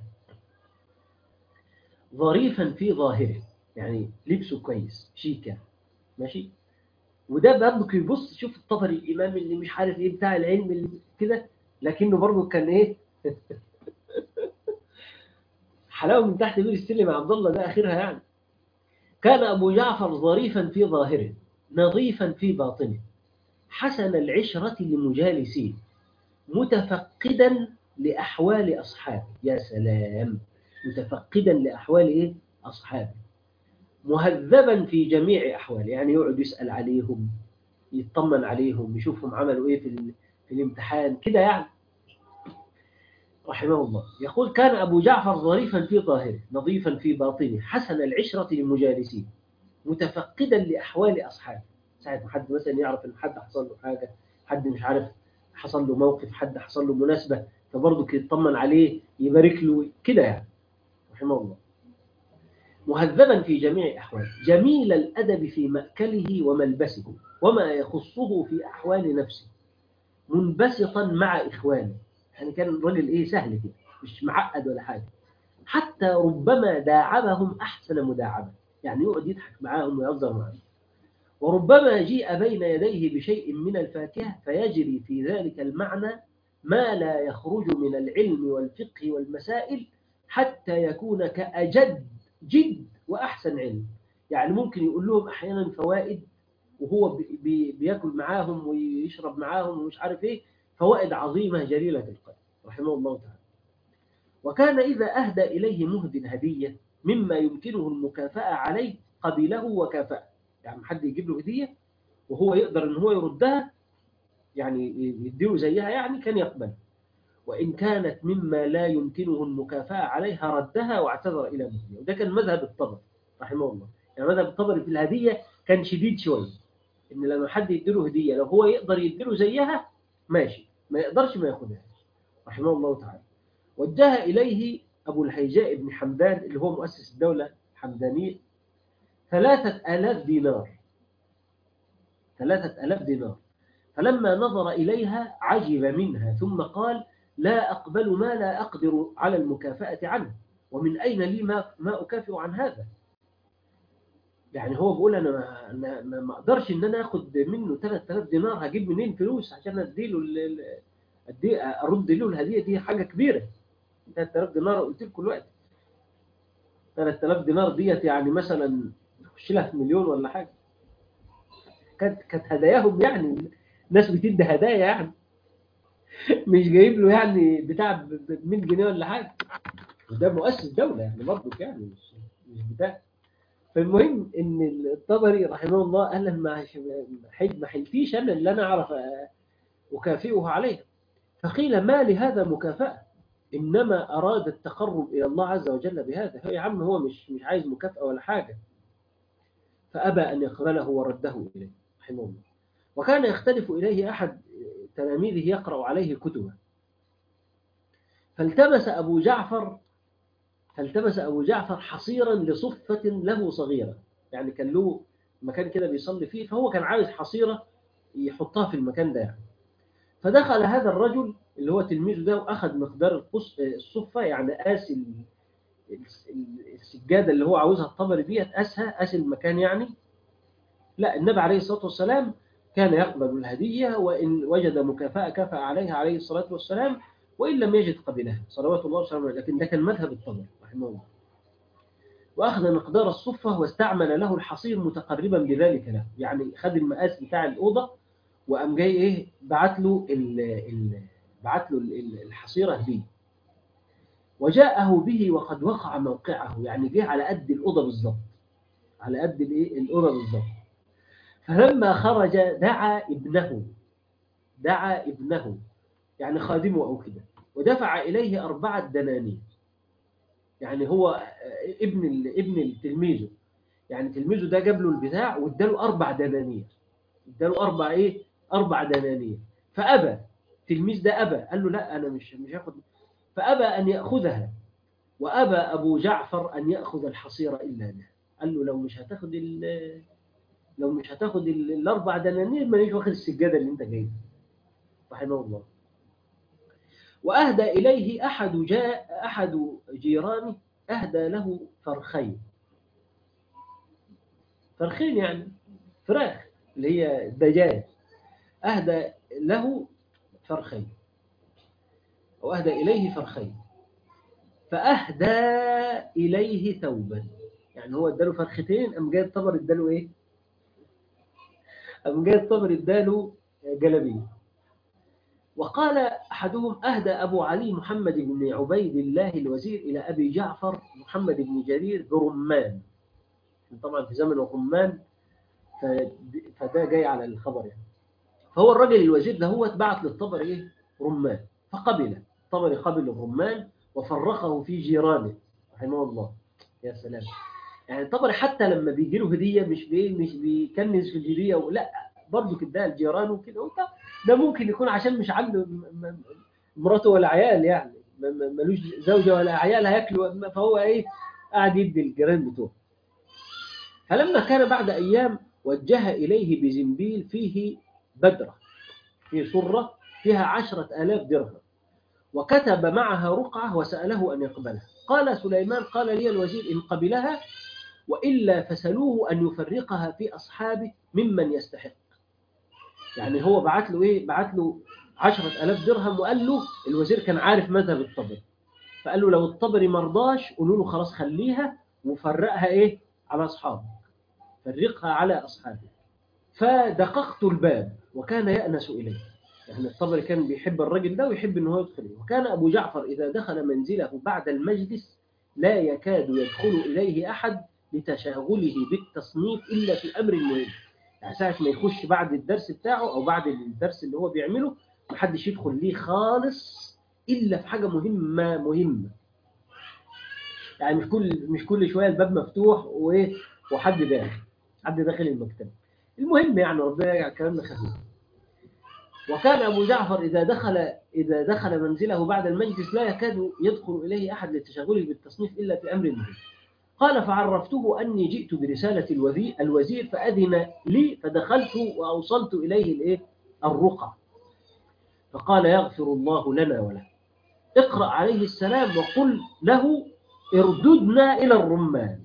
ظريفا في ظاهره، يعني لبسه كويس شيكا، ماشي. وده برضه يبص شوف الطبري الامام اللي مش عارف ايه بتاع العلم اللي كده، لكنه برضه كان ايه حلاوه من تحت بير السلم يا عبد الله، ده اخرها يعني. كان ابو جعفر ظريفا في ظاهره، نظيفا في باطنه، حسن العشره لمجالسيه، متفقدا لاحوال اصحابه. يا سلام، متفقدا لاحوال ايه، اصحابه، مهذبا في جميع احواله، يعني يقعد يسال عليهم، يطمن عليهم، يشوفهم عملوا ايه في الامتحان كده يعني. رحمه الله يقول كان أبو جعفر ظريفا في ظاهره، نظيفا في باطنه، حسن العشرة لمجالسيه، متفقدا لأحوال أصحابه. ساعة ما حد مثلا يعرف إن حد حصل له حاجة، حد مش عارف حصل له موقف، حد حصل له مناسبة، فبرضه يطمن عليه، يبارك له كده يعني. رحمه الله مهذبا في جميع أحواله، جميل الأدب في مأكله وملبسه وما يخصه في أحوال نفسه، منبسطا مع إخوانه. يعني كان الراجل إيه، سهل كده، مش معقد ولا حاجة، حتى ربما داعبهم أحسن مداعبة. يعني يقعد يضحك معاهم ويهزر معاهم. وربما جيء بين يديه بشيء من الفاكهة فيجري في ذلك المعنى ما لا يخرج من العلم والفقه والمسائل حتى يكون كأجد جد وأحسن علم. يعني ممكن يقول لهم أحيانا فوائد وهو بياكل معاهم ويشرب معاهم ومش عارف إيه، فوائد عظيمة جليلة القدر رحمه الله تعالى. وكان إذا أهدى إليه مهد هدية مما يمكنه المكافأة عليه قبله وكافأه. يعني حد يجيب له هدية وهو يقدر إن هو يردها، يعني يديله زيها، يعني كان يقبل. وإن كانت مما لا يمكنه المكافأة عليها ردها واعتذر إلى مهديه. وده كان مذهب الطبري رحمه الله. يعني مذهب الطبري في الهدية كان شديد شوية، إن لما حد يديله هدية لو هو يقدر يديله زيها ماشي، ما يقدرش ما ياخدهاش رحمه الله تعالى. وجه إليه أبو الهيجاء بن حمدان اللي هو مؤسس الدولة الحمدانية 3000 دينار. 3000 دينار. فلما نظر إليها عجب منها ثم قال: لا أقبل ما لا أقدر على المكافأة عنه، ومن أين لي ما أكافئ عن هذا؟ يعني هو بيقول أنا ما أقدرش إن أنا أخذ منه 3000 دينار، هجيب منين فلوس عشان أديله أرد له الهدية دي؟ حاجة كبيرة. 3000 دينار قلت لكم دلوقتي 3000 دينار ديت يعني مثلا تخش لها في مليون ولا حاجة. كانت هداياهم، يعني ناس بتدي هدايا، يعني مش جايب له يعني بتاع ب 100 جنيه ولا حاجة. وده مؤسس دولة يعني برضه، يعني مش بتاع. فالمهم ان الطبري رحمه الله قال لهم ما حلتيش انا اللي انا اعرف اكافئه عليها. فقيل: ما لهذا مكافأة، انما اراد التقرب الى الله عز وجل بهذا. يا عم هو مش عايز مكافأة ولا حاجة. فابى ان يقبله ورده اليه رحمه الله. وكان يختلف اليه احد تلاميذه يقرأ عليه كتبه. فالتمس أبو جعفر حصيرا لصفة له صغيرة. يعني كان له مكان كده بيصلي فيه، فهو كان عايز حصيرة يحطها في المكان ده يعني. فدخل هذا الرجل اللي هو تلميذه ده وأخذ مقدار الصفة، يعني قاس السجادة اللي هو عاوزها الطبري ديت، قاس المكان يعني. لا، النبي عليه الصلاة والسلام كان يقبل الهدية، وإن وجد مكافأة كافأ عليها عليه الصلاة والسلام، وإن لم يجد قبلها صلوات الله وسلامه. لكن ده كان مذهب الطبري رحمه الله. وأخذ مقدار الصفة واستعمل له الحصير متقربا بذلك له. يعني خد المقاس بتاع الأوضة وقام جاي إيه، بعت له الحصيرة دي، وجاءه به وقد وقع موقعه. يعني جه على قد الأوضة بالضبط، على قد الأوضة بالضبط. فلما خرج دعا ابنه يعني خادمه أو كده، ودفع إليه 4 دنانير. يعني هو ابن التلميذ، يعني تلميذه ده جاب له البتاع واداله 4 دنانير. اداله 4 دنانير. فأبى التلميذ ده، قال له: لا، أنا مش هاخد. فأبى أن يأخذها. وأبى أبو جعفر أن يأخذ الحصير إلا به. قال له: لو مش هتاخد 4 دنانير مانيش واخد السجادة اللي أنت جايبها رحمه الله. وأهدى إليه أحد جيرانه، أهدى له فرخين يعني فراخ اللي هي دجاج. أهدى له فرخين، أو أهدى إليه فرخين. فأهدى إليه ثوبا. يعني هو اداله فرختين، أم جاي الطبر اداله إيه؟ أم جاي الطبر اداله جلبية. وقال أحدهم: أهدى أبو علي محمد بن عبيد الله الوزير إلى أبي جعفر محمد بن جرير برمان. طبعا في زمن الرمان، فده جاي على الخبر يعني. فهو الرجل الوزير ده هو بعت للطبري إيه؟ رمان. فقبل الطبري، قبل الرمان وفرقه في جيرانه رحمه الله. يا سلام. يعني الطبري حتى لما بيجي له هديه مش بيكنز في الهديه لا، برضه كده الجيران وكده. ده ممكن يكون عشان مش عنده مراته ولا عيال، يعني ملوش زوجه ولا عيال هياكلوا، فهو ايه، قاعد يدي الجيران بتوعه. فلما كان بعد ايام وجه اليه بزنبيل فيه بدره، في صره فيها 10,000 درهم، وكتب معها رقعه وساله ان يقبلها. قال سليمان: قال لي الوزير: ان قبلها وإلا فسلوه أن يفرقها في أصحابه ممن يستحق. يعني هو بعت له إيه؟ بعت له 10,000 درهم وقال له الوزير كان عارف مذهب الطبري، فقال له لو الطبري مرضاش قولوا له خلاص خليها وفرقها إيه؟ على أصحابه، فرقها على أصحابه. فدققت الباب وكان يأنس إليه، يعني الطبري كان بيحب الرجل ده ويحب إنه يدخل. وكان أبو جعفر إذا دخل منزله بعد المجلس لا يكاد يدخل إليه أحد لتشاغله بالتصنيف إلا في أمر مهم. يعني ساعة ما يخش بعد الدرس بتاعه أو بعد الدرس اللي هو بيعمله محدش يدخل ليه خالص إلا في حاجة مهمة. يعني مش كل شوية الباب مفتوح وحد داخل المكتب. المهم يعني ربنا يجعل كلامنا خفيف. وكان أبو جعفر إذا دخل منزله بعد المجلس لا يكاد يدخل إليه أحد لتشغله بالتصنيف إلا في أمر مهم. قال فعرفته أني جئت برسالة الوزير فأذن لي، فدخلت وأوصلت إليه الرقعة. فقال يغفر الله لنا وله، اقرأ عليه السلام وقل له ارددنا إلى الرمان.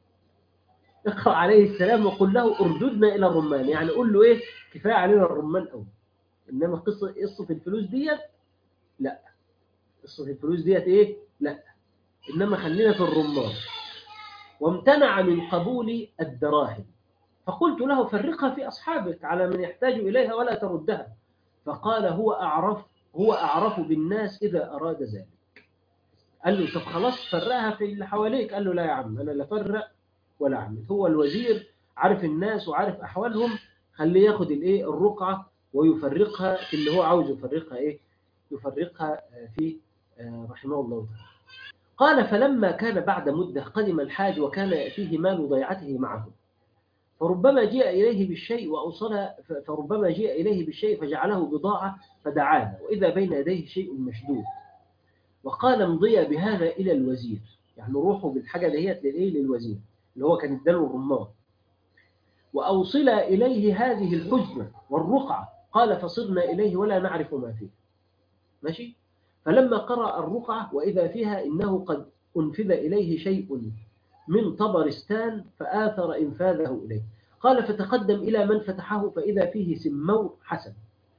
اقرأ عليه السلام وقل له ارددنا إلى الرمان، يعني قل له إيه؟ كفاية علينا الرمان أول، إنما قصة الفلوس ديت لا، قصة الفلوس ديت إيه؟ لا، إنما خلينا في الرمان. وامتنع من قبول الدراهم، فقلت له فرقها في أصحابك على من يحتاج إليها ولا تردها. فقال هو أعرف بالناس إذا أراد ذلك. قال له طب خلاص فرقها في اللي حواليك. قال له لا يا عم، أنا لا فرق ولا أعمل، هو الوزير عارف الناس وعارف أحوالهم، خليه ياخد الرقعة ويفرقها في اللي هو عاوز يفرقها في رحمه الله تعالى. قال فلما كان بعد مدة قدم الحاج وكان يأتيه مال ضيعته معه، فربما جاء إليه بالشيء فجعله بضاعة فدعانا وإذا بين يديه شيء مشدود، وقال امضي بهذا إلى الوزير، يعني روحوا بالحاجة دهيت للوزير اللي هو كان اداله الرمان، وأوصل إليه هذه الحزمة والرقعة. قال فصرنا إليه ولا نعرف ما فيه. ماشي. فلما قرأ الرقعة وإذا فيها إنه قد أنفذ إليه شيء من طبرستان فآثر إنفاذه إليه. قال فتقدم إلى من فتحه فإذا فيه سمور حسن،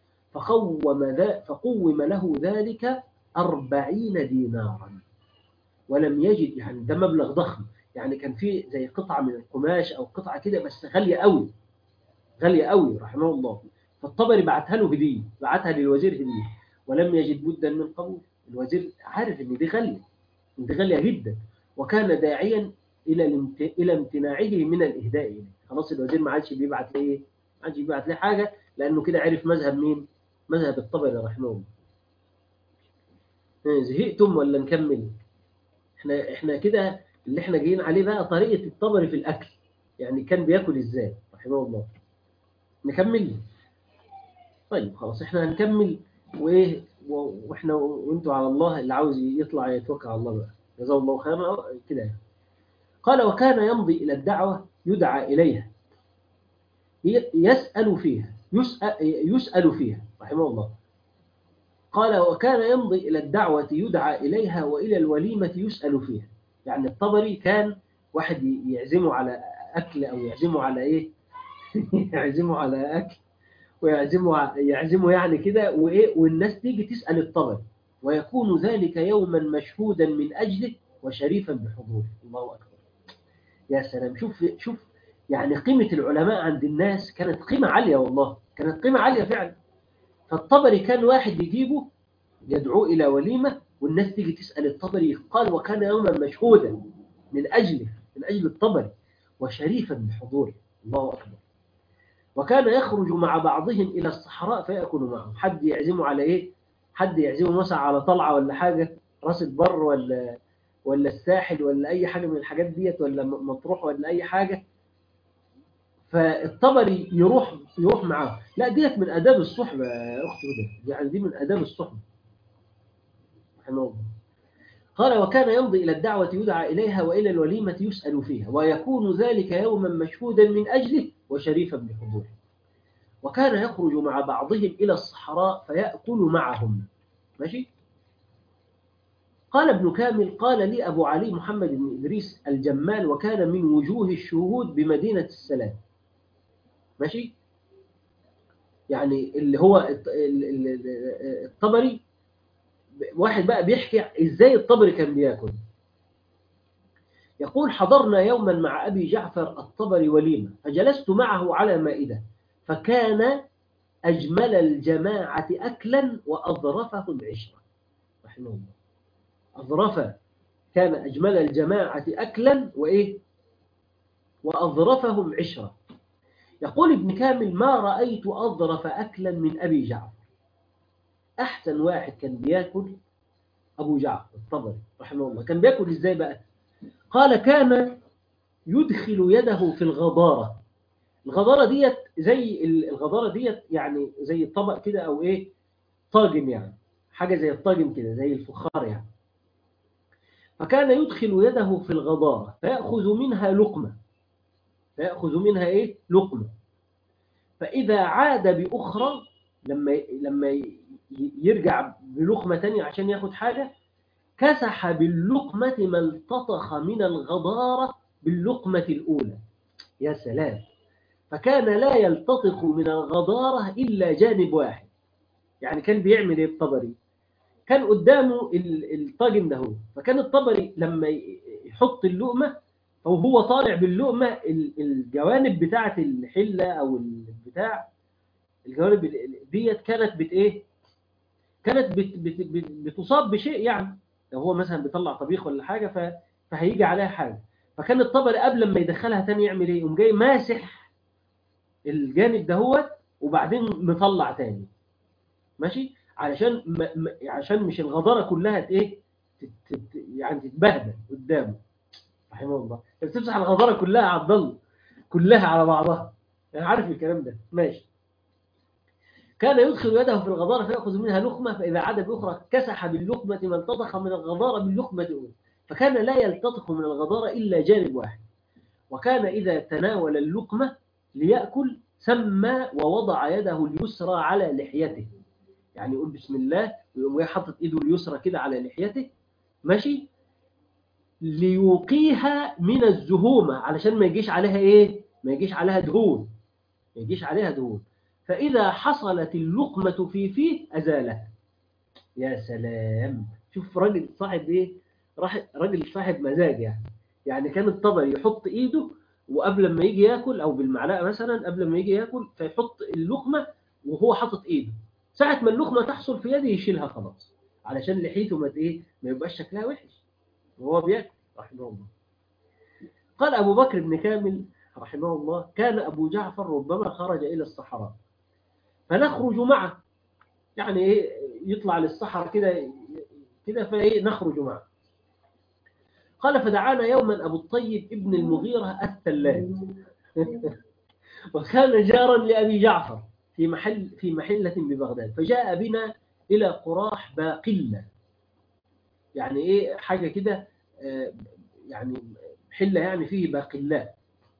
فقوم له ذلك 40 دينارا ولم يجد، يعني ده مبلغ ضخم، يعني كان فيه زي قطعة من القماش أو قطعة كده بس غالية قوي رحمه الله. فالطبري بعتها له هدية، بعتها للوزير هدية، ولم يجد بدا من قبول. الوزير عارف ان دي غالية جدا، وكان داعيا الى امتناعه من الاهداء اليه. خلاص الوزير ما عادش بيبعت ليه حاجة، لانه كده عرف مذهب مين؟ مذهب الطبري رحمه الله. زهقتم ولا نكمل؟ احنا كده اللي احنا جايين عليه بقى طريقة الطبري في الاكل، يعني كان بياكل ازاي رحمه الله. نكمل. طيب خلاص احنا هنكمل واحنا وانتوا على الله، اللي عاوز يطلع يتوكل على الله بقى جزاه الله خيرا كده يعني. قال وكان يمضي إلى الدعوة يدعى إليها يسأل فيها رحمه الله. قال وكان يمضي إلى الدعوة يدعى إليها وإلى الوليمة يسأل فيها. يعني الطبري كان واحد يعزمه على أكل أو يعزمه على يعزمه على أكل ويعزمه يعني كده والناس تيجي تسأل الطبري، ويكون ذلك يوما مشهودا من أجله وشريفا بحضوره. الله أكبر. يا سلام، شوف يعني قيمة العلماء عند الناس كانت قيمة عالية، والله كانت قيمة عالية فعلا. فالطبري كان واحد يجيبه يدعوه إلى وليمة والناس تيجي تسأل الطبري، قال وكان يوما مشهودا من أجل الطبري وشريفا بحضوره. الله أكبر. وكان يخرج مع بعضهم إلى الصحراء فيأكل معهم. حد يعزمه على حد يعزمه مثلا على طلعة ولا حاجة، راس البر ولا الساحل ولا أي حاجة من الحاجات ديت، ولا مطروح ولا أي حاجة، فالطبري يروح معاه. لا ديت من آداب الصحبة يا أخت هدى، يعني دي من آداب الصحبة رحمه الله. قال وكان يمضي إلى الدعوة يدعى إليها وإلى الوليمة يسأل فيها ويكون ذلك يوما مشهودا من أجله وشريفا بحضوره. وكان يخرج مع بعضهم إلى الصحراء فيأكل معهم. ماشي. قال ابن كامل: قال لي أبو علي محمد بن إدريس الجمال، وكان من وجوه الشهود بمدينة السلام. ماشي؟ يعني اللي هو الطبري، واحد بقى بيحكي إزاي الطبري كان بياكل. يقول: حضرنا يوما مع أبي جعفر الطبري وليمة، فجلست معه على مائدة، فكان أجمل الجماعة أكلا وأظرفهم عشرة. رحمه الله. أظرف، كان أجمل الجماعة أكلا وإيه؟ وأظرفهم عشرة. يقول ابن كامل: ما رأيت أظرف أكلا من أبي جعفر. أحسن واحد كان بياكل أبو جعفر الطبري رحمه الله. كان بياكل إزاي بقى؟ قال: كان يدخل يده في الغضارة. الغضارة ديت زي الغضارة ديت يعني زي الطبق كده، أو إيه، طاجن يعني، حاجة زي الطاجن كده، زي الفخار يعني. فكان يدخل يده في الغضارة فيأخذ منها لقمة، فيأخذ منها إيه؟ لقمة. فإذا عاد بأخرى، لما يرجع بلقمة تانية عشان ياخد حاجة، كسح باللقمة ما التطخ من الغضارة باللقمة الأولى. يا سلام! فكان لا يلتطخ من الغضارة إلا جانب واحد. يعني كان بيعمل إيه الطبري؟ كان قدامه الطاجن ده هو، فكان الطبري لما يحط اللقمة، وهو طالع باللقمة، الجوانب بتاعة الحلة أو البتاع، الجوانب ديت كانت إيه؟ كانت بتصاب بشيء يعني. لو هو مثلا بيطلع طبيخ ولا حاجة، فهيجي عليها حاجة. فكان الطبري قبل ما يدخلها تاني يعمل إيه؟ يقوم جاي ماسح الجانب ده هو، وبعدين مطلع تاني. ماشي؟ عشان مش الغضارة كلها ايه، يعني تتبهدل قدامه. رحمه الله. بس تمسح الغضارة كلها على الضل، كلها على بعضها. انا عارف الكلام ده. ماشي. كان يدخل يده في الغضارة فيأخذ منها لقمة، فإذا عاد بأخرى كسح باللقمة ما التطخ من الغضارة باللقمة الأولى. فكان لا يلتطخ من الغضارة إلا جانب واحد. وكان إذا تناول اللقمة ليأكل سمى ووضع يده اليسرى على لحيته. يعني يقول بسم الله، ويقوم حاطط ايده اليسرى كده على لحيته. ماشي؟ ليوقيها من الزهومة، علشان ما يجيش عليها ايه؟ ما يجيش عليها دهون، ما يجيش عليها دهون. فإذا حصلت اللقمة في فيه أزالها. يا سلام! شوف راجل صاحب ايه، راجل صاحب مزاج يعني. يعني كان الطبري يحط ايده، وقبل ما يجي ياكل، او بالمعلقه مثلا قبل ما يجي ياكل، فيحط اللقمه وهو حاطط ايده. ساعه ما اللقمه تحصل في يده يشيلها خلاص، علشان لحيته ما يبقاش شكلها وحش وهو بياكل. رحمه الله. قال ابو بكر بن كامل رحمه الله: كان ابو جعفر ربما خرج الى الصحراء فنخرج معه. يعني ايه، يطلع للصحراء كده كده، فايه نخرج معه. قال: فدعانا يوما أبو الطيب ابن المغيرة الثلاث وكان جارا لأبي جعفر في محلة ببغداد، فجاء بنا إلى قراح باقلة. يعني إيه، حاجة كده، يعني حلة يعني فيه باقلات.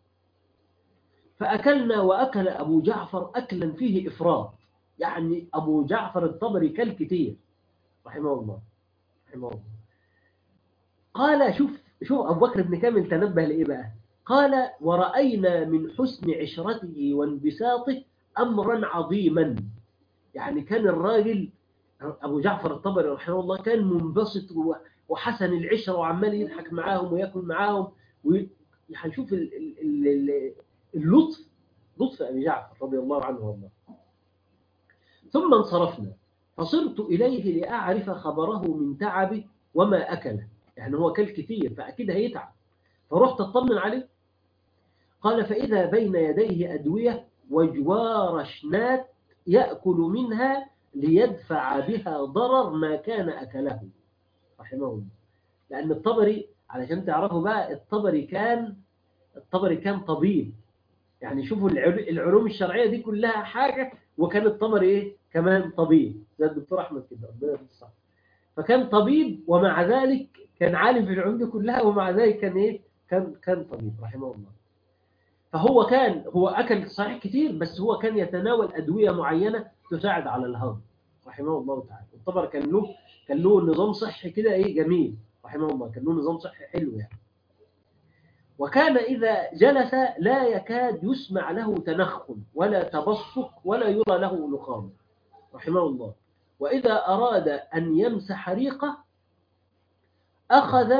فأكلنا، وأكل أبو جعفر أكلا فيه إفراط. يعني أبو جعفر الطبري كل كتير رحمه الله، رحمه الله. قال: شوف أبو بكر بن كامل تنبه لإيه بقى؟ قال: ورأينا من حسن عشرته وانبساطه أمرا عظيما. يعني كان الراجل أبو جعفر الطبري رحمه الله كان منبسط وحسن العشرة، وعمال يضحك معاهم ويأكل معاهم. هنشوف اللطف، لطف أبي جعفر رضي الله عنه والله. ثم انصرفنا، فصرت إليه لأعرف خبره من تعبه وما أكله. يعني هو كل كثير فأكيد هيتعب، فرحت أطمن عليه. قال: فإذا بين يديه أدوية وجوار شنات يأكل منها ليدفع بها ضرر ما كان أكله. رحمه الله. لأن الطبري، علشان تعرفوا بقى، الطبري كان طبيب. يعني شوفوا العلوم الشرعية دي كلها حاجة، وكان الطبري إيه كمان طبيب، زي الدكتور أحمد كده ربنا يرحمه الصحة. فكان طبيب، ومع ذلك كان عالم في العلوم دي كلها، ومع ذلك كان إيه، كان طبيب رحمه الله. فهو هو أكل صحيح كتير، بس هو كان يتناول أدوية معينة تساعد على الهضم رحمه الله تعالى. الطبري كان له نظام صحي كده إيه جميل رحمه الله، كان له نظام صحي حلو يعني. وكان إذا جلس لا يكاد يسمع له تنخل ولا تبصق ولا يرى له نخام رحمه الله. وإذا أراد أن يمسح ريقه أخذ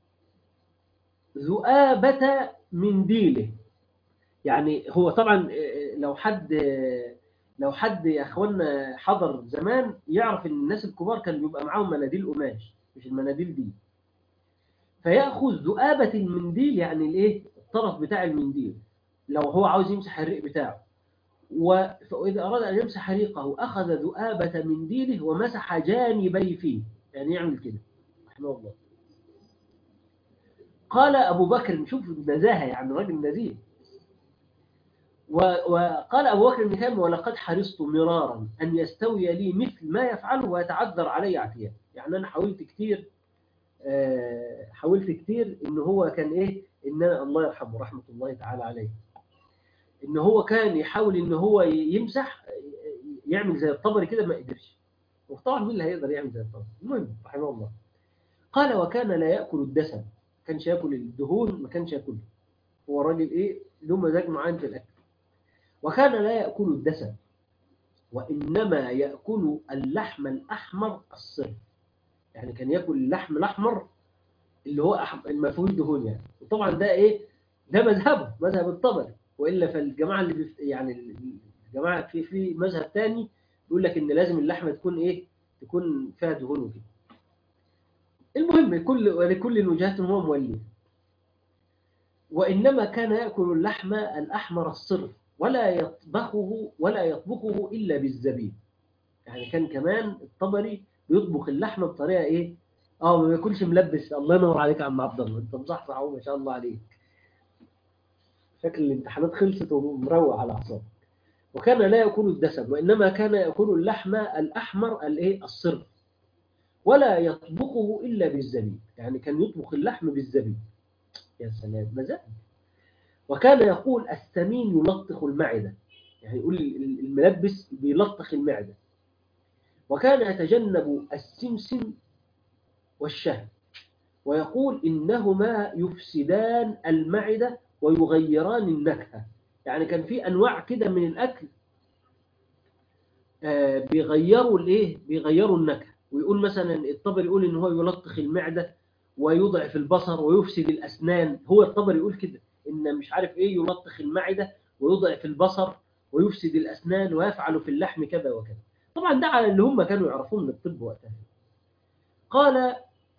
ذؤابة منديله. يعني هو طبعا لو حد يا اخوانا حضر زمان يعرف ان الناس الكبار كان بيبقى معاهم مناديل قماش، مش المناديل دي. فيأخذ ذؤابة المنديل، يعني الايه الطرف بتاع المنديل لو هو عاوز يمسح الريق بتاعه. وإذا أراد أن يمسح ريقه أخذ ذؤابة منديله ومسح جانبي فيه، يعني يعمل كده رحمه الله. قال أبو بكر، شوف النزاهة يعني راجل نزيه. وقال أبو بكر بن كعب ولقد حرصت مرارا أن يستوي لي مثل ما يفعله ويتعذر علي عتيه. يعني أنا حاولت كتير إن هو كان إيه، إن الله يرحمه رحمة الله تعالى عليه، إن هو كان يحاول إن هو يمسح يعمل زي الطبري كده، ما قدرش. وطبعا مين اللي هيقدر يعمل زي الطبري؟ المهم رحمه الله. قال وكان لا يأكل الدسم، ما كانش يأكل الدهون، ما كانش يأكله. هو راجل إيه له مزاج معين في الأكل. وكان لا يأكل الدسم وإنما يأكل اللحم الأحمر الصرف. يعني كان يأكل اللحم الأحمر اللي هو ما فيهوش دهون يعني. وطبعا ده إيه، ده مذهب الطبري. وإلا فالجماعة اللي يعني الجماعة في مذهب تاني يقول لك إن لازم اللحمة تكون إيه، تكون فيها دهون وكده. المهم لكل وجهات هو مولي. وإنما كان يأكل اللحم الأحمر الصرف ولا يطبخه إلا بالزبيب. يعني كان كمان الطبري بيطبخ اللحمة بطريقة إيه؟ ما بياكلش ملبس. الله ينور عليك يا عم عبد الله، أنت مصحصح أهو ما شاء الله عليك. شكل الامتحانات خلصت ومروق على أعصابك. وكان لا يأكل الدسم وإنما كان يأكل اللحم الأحمر الإيه الصرف ولا يطبخه إلا بالزبيب. يعني كان يطبخ اللحم بالزبيب. يا سلام مزاج. وكان يقول السمين يلطخ المعدة، يعني يقول الملبس بيلطخ المعدة. وكان يتجنب السمسم والشهد ويقول إنهما يفسدان المعدة ويغيران النكهة. يعني كان في أنواع كده من الأكل بيغيروا النكهة. ويقول مثلا الطبري يقول إن هو يلطخ المعدة ويضعف البصر ويفسد الأسنان. هو الطبري يقول كده إن مش عارف إيه يلطخ المعدة ويضعف البصر ويفسد الأسنان ويفعل في اللحم كذا وكذا. طبعا ده على اللي هم كانوا يعرفون من الطب وقتها. قال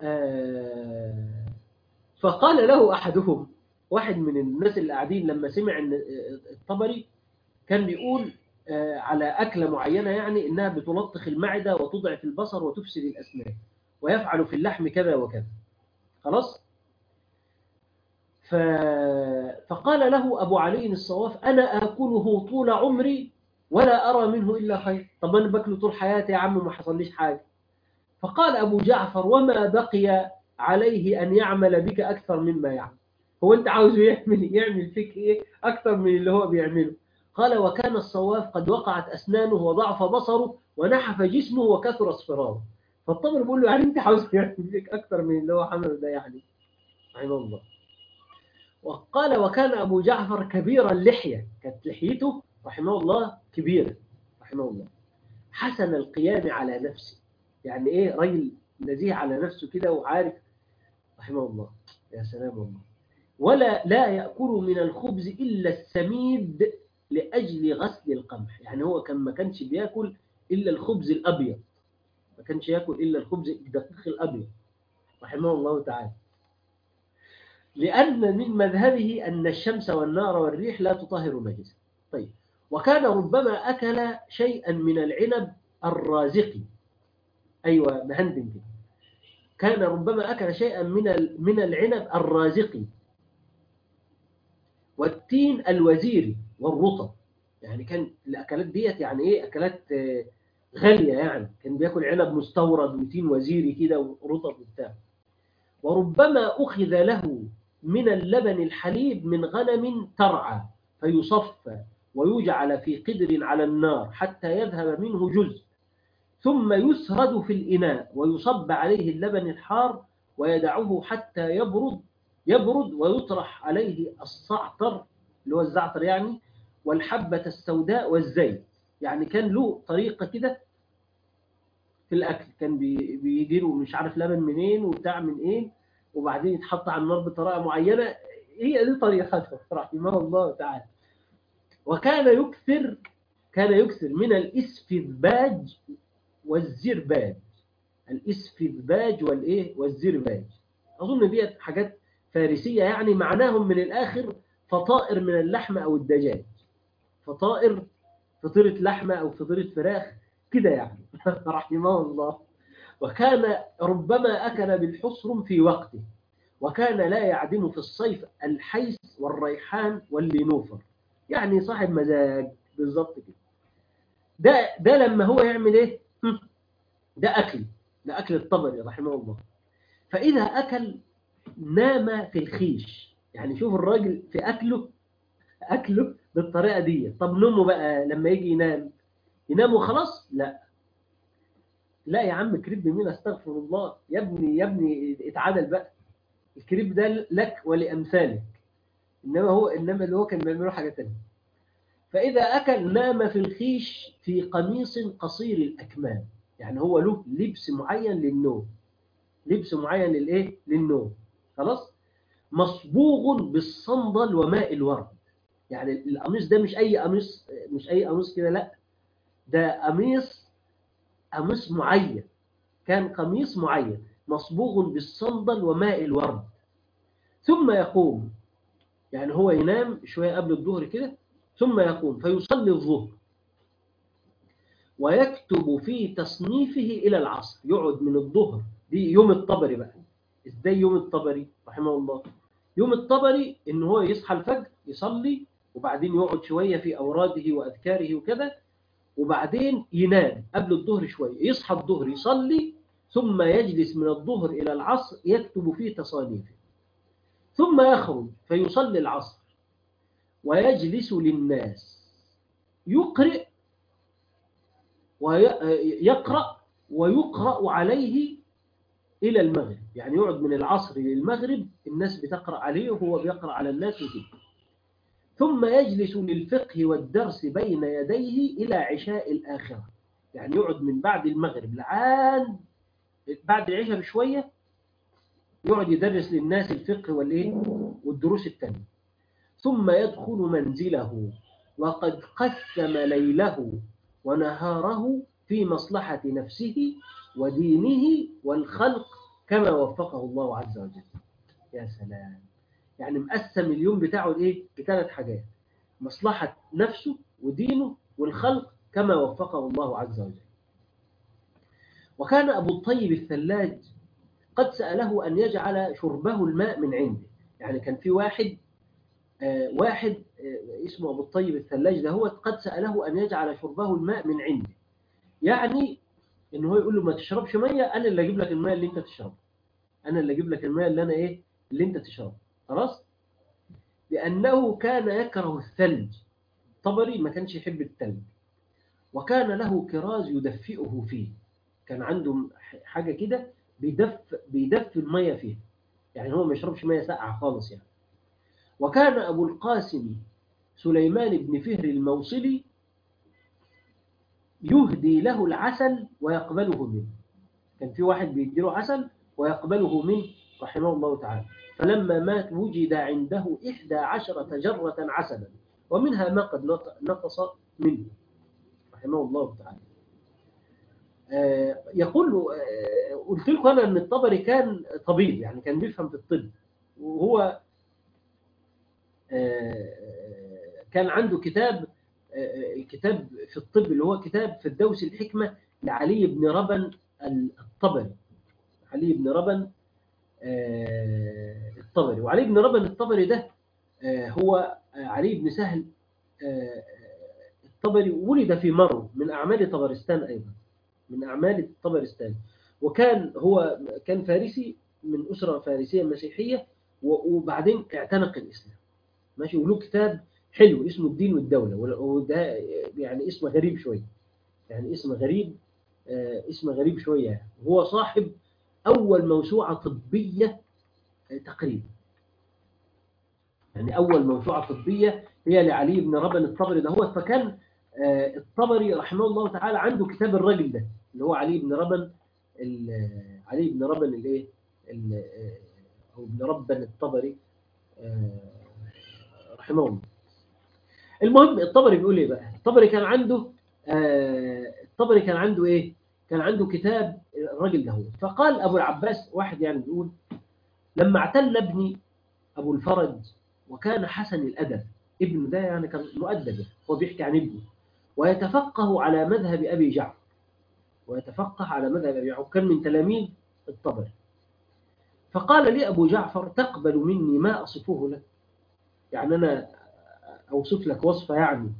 فقال له أحدهم، واحد من الناس اللي قاعدين لما سمع أن الطبري كان بيقول على أكلة معينة، يعني إنها بتلطخ المعدة وتضعف البصر وتفسد الأسنان ويفعل في اللحم كذا وكذا. خلاص. فقال له أبو علي الصواف أنا آكله طول عمري ولا أرى منه إلا خير. طب أنا باكله طول حياتي يا عم ما حصليش حاجة. فقال أبو جعفر وما بقي عليه أن يعمل بك أكثر مما يعمل. هو أنت عاوزه يعمل فيك إيه أكثر من اللي هو بيعمله؟ قال وكان الصواف قد وقعت أسنانه وضعف بصره ونحف جسمه وكثر اصفراره. فالطبر بيقول له يعني أنت عاوزه يعمل فيك أكثر من اللي هو عمله ده يعني. رحمه الله. وقال وكان أبو جعفر كبير اللحية، كانت لحيته رحمه الله كبيرة رحمه الله، حسن القيام على نفسه. يعني إيه رجل نزيه على نفسه كده وعارف رحمه الله. يا سلام والله. لا يأكل من الخبز إلا السميد لأجل غسل القمح. يعني هو ما كانش بيأكل إلا الخبز الأبيض، ما كانش يأكل إلا الخبز الدقيق الأبيض رحمه الله تعالى، لأن من مذهبه أن الشمس والنار والريح لا تطهر نجسا. طيب. وكان ربما أكل شيئا من العنب الرازقي. أيوة مهندم كده. كان ربما أكل شيئا من العنب الرازقي والتين الوزيري والرطب. يعني كان الأكلات ديت يعني إيه أكلات غالية. يعني كان بيأكل عنب مستورد وتين وزيري كده ورطب وبتاع. وربما أخذ له من اللبن الحليب من غنم ترعى فيصفى ويجعل في قدر على النار حتى يذهب منه جزء ثم يسرد في الإناء ويصب عليه اللبن الحار ويدعه حتى يبرد ويطرح عليه الصعتر اللي هو الزعتر يعني، والحبة السوداء والزيت. يعني كان له طريقة كده في الأكل، كان بيجي له مش عارف لبن منين وبتاع من إيه، وبعدين يتحط على النار بطريقة معينة. هي دي طريقته رحمه الله تعالى. وكان يكثر من الإسفذباج والزرباج. الإسفذباج والزرباج، أظن دي حاجات فارسية، يعني معناهم من الآخر فطائر من اللحم أو الدجاج، فطائر، فطيرة لحمة أو فطيرة فراخ كده يعني رحمه الله. وكان ربما أكل بالحصرم في وقته، وكان لا يعدم في الصيف الحيس والريحان واللينوفر. يعني صاحب مزاج بالظبط كده. ده لما هو يعمل ايه؟ ده أكل الطبري رحمه الله. فإذا أكل نام في الخيش. يعني شوف الراجل في أكله بالطريقة دي. طب نومه بقى لما يجي ينام وخلاص؟ لا يا عم، كريب مين؟ استغفر الله يا ابني اتعادل بقى. الكريب ده لك ولأمثالك، إنما اللي هو كان بيعمله حاجة تانية. فإذا أكل نام في الخيش في قميص قصير الأكمام. يعني هو له لبس معين للنوم، لبس معين للنوم. خلاص. مصبوغ بالصندل وماء الورد. يعني القميص ده مش أي قميص كده، لا، ده قميص معين، كان قميص معين مصبوغ بالصندل وماء الورد. ثم يقوم، يعني هو ينام شوية قبل الظهر كده، ثم يقوم فيصلي الظهر ويكتب في تصنيفه إلى العصر. يقعد من الظهر. دي يوم الطبري بقى. إزاي يوم الطبري رحمه الله؟ يوم الطبري إن هو يصحى الفجر يصلي، وبعدين يقعد شوية في أوراده وأذكاره وكذا، وبعدين ينام قبل الظهر شوية، يصحى الظهر يصلي، ثم يجلس من الظهر إلى العصر يكتب في تصانيفه، ثم يخرج فيصلي العصر ويجلس للناس يقرأ ويقرأ عليه إلى المغرب. يعني يقعد من العصر للمغرب الناس بتقرأ عليه وهو بيقرأ على الناس وكده. ثم يجلس للفقه والدرس بين يديه إلى عشاء الآخرة. يعني يقعد من بعد المغرب لعاد بعد العشاء بشوية، يقعد يدرس للناس الفقه والدروس التانية. ثم يدخل منزله وقد قسم ليله ونهاره في مصلحة نفسه ودينه والخلق كما وفقه الله عز وجل. يا سلام. يعني مقسم اليوم بتاعه بثلاث حاجات: مصلحة نفسه ودينه والخلق كما وفقه الله عز وجل. وكان أبو الطيب الثلاج قد سأله أن يجعل شربه الماء من عنده. يعني كان في واحد اسمه أبو الطيب الثلاج ده، هو قد سأله أن يجعل شربه الماء من عنده. يعني إن هو يقول له ما تشربش مية، أنا اللي أجيب لك الماء اللي أنت تشربه، أنا اللي أجيب لك الماء اللي أنت تشربه. خلاص. لأنه كان يكره الثلج. طبري ما كانش يحب الثلج. وكان له كراز يدفئه فيه. كان عنده حاجة كده بيدفي المية فيه، يعني هو ما يشربش مية ساقعة خالص يعني. وكان أبو القاسم سليمان بن فهر الموصلي يهدي له العسل ويقبله منه. كان في واحد بيديله عسل ويقبله منه رحمه الله تعالى. فلما مات وجد عنده 11 جرة عسلا، ومنها ما قد نقص منه رحمه الله تعالى. يقول له قلت لكم أنا أن الطبري كان طبيب، يعني كان بيفهم في الطب، وهو كان عنده كتاب في الطب اللي هو كتاب في الدوس الحكمة لعلي بن ربن الطبري. علي بن ربن الطبري. وعلي بن ربن الطبري ده هو علي بن سهل الطبري. ولد في مرو من أعمال طبرستان، أيضا من أعمال طبرستان. وكان هو كان فارسي من أسرة فارسية مسيحية، وبعدين اعتنق الإسلام. ماشي. وله كتاب حلو اسمه الدين والدولة، وده يعني اسمه غريب شوية، يعني اسم غريب اسم غريب شوية. هو صاحب أول موسوعة طبية تقريبا، يعني أول موسوعة طبية هي لعلي بن ربن الطبري ده. هو فكان الطبري رحمه الله تعالى عنده كتاب الرجل ده اللي هو علي بن ربن، علي بن ربن الايه، أو ابن ربن الطبري رحمه الله. المهم الطبري بيقول ايه بقى؟ الطبري كان عنده الطبري كان عنده ايه؟ كان عنده كتاب الراجل ده. هو فقال ابو العباس، واحد يعني بيقول: لما اعتل ابني ابو الفرج وكان حسن الادب، ابنه ده يعني كان مؤدب، هو بيحكي عن ابنه، ويتفقه على مذهب ابي جعفر، ويتفقه على مذهب ابي جعفر، كان من تلاميذ الطبري. فقال لي ابو جعفر: تقبل مني ما اصفه لك؟ يعني انا اوصف لك وصفه يعني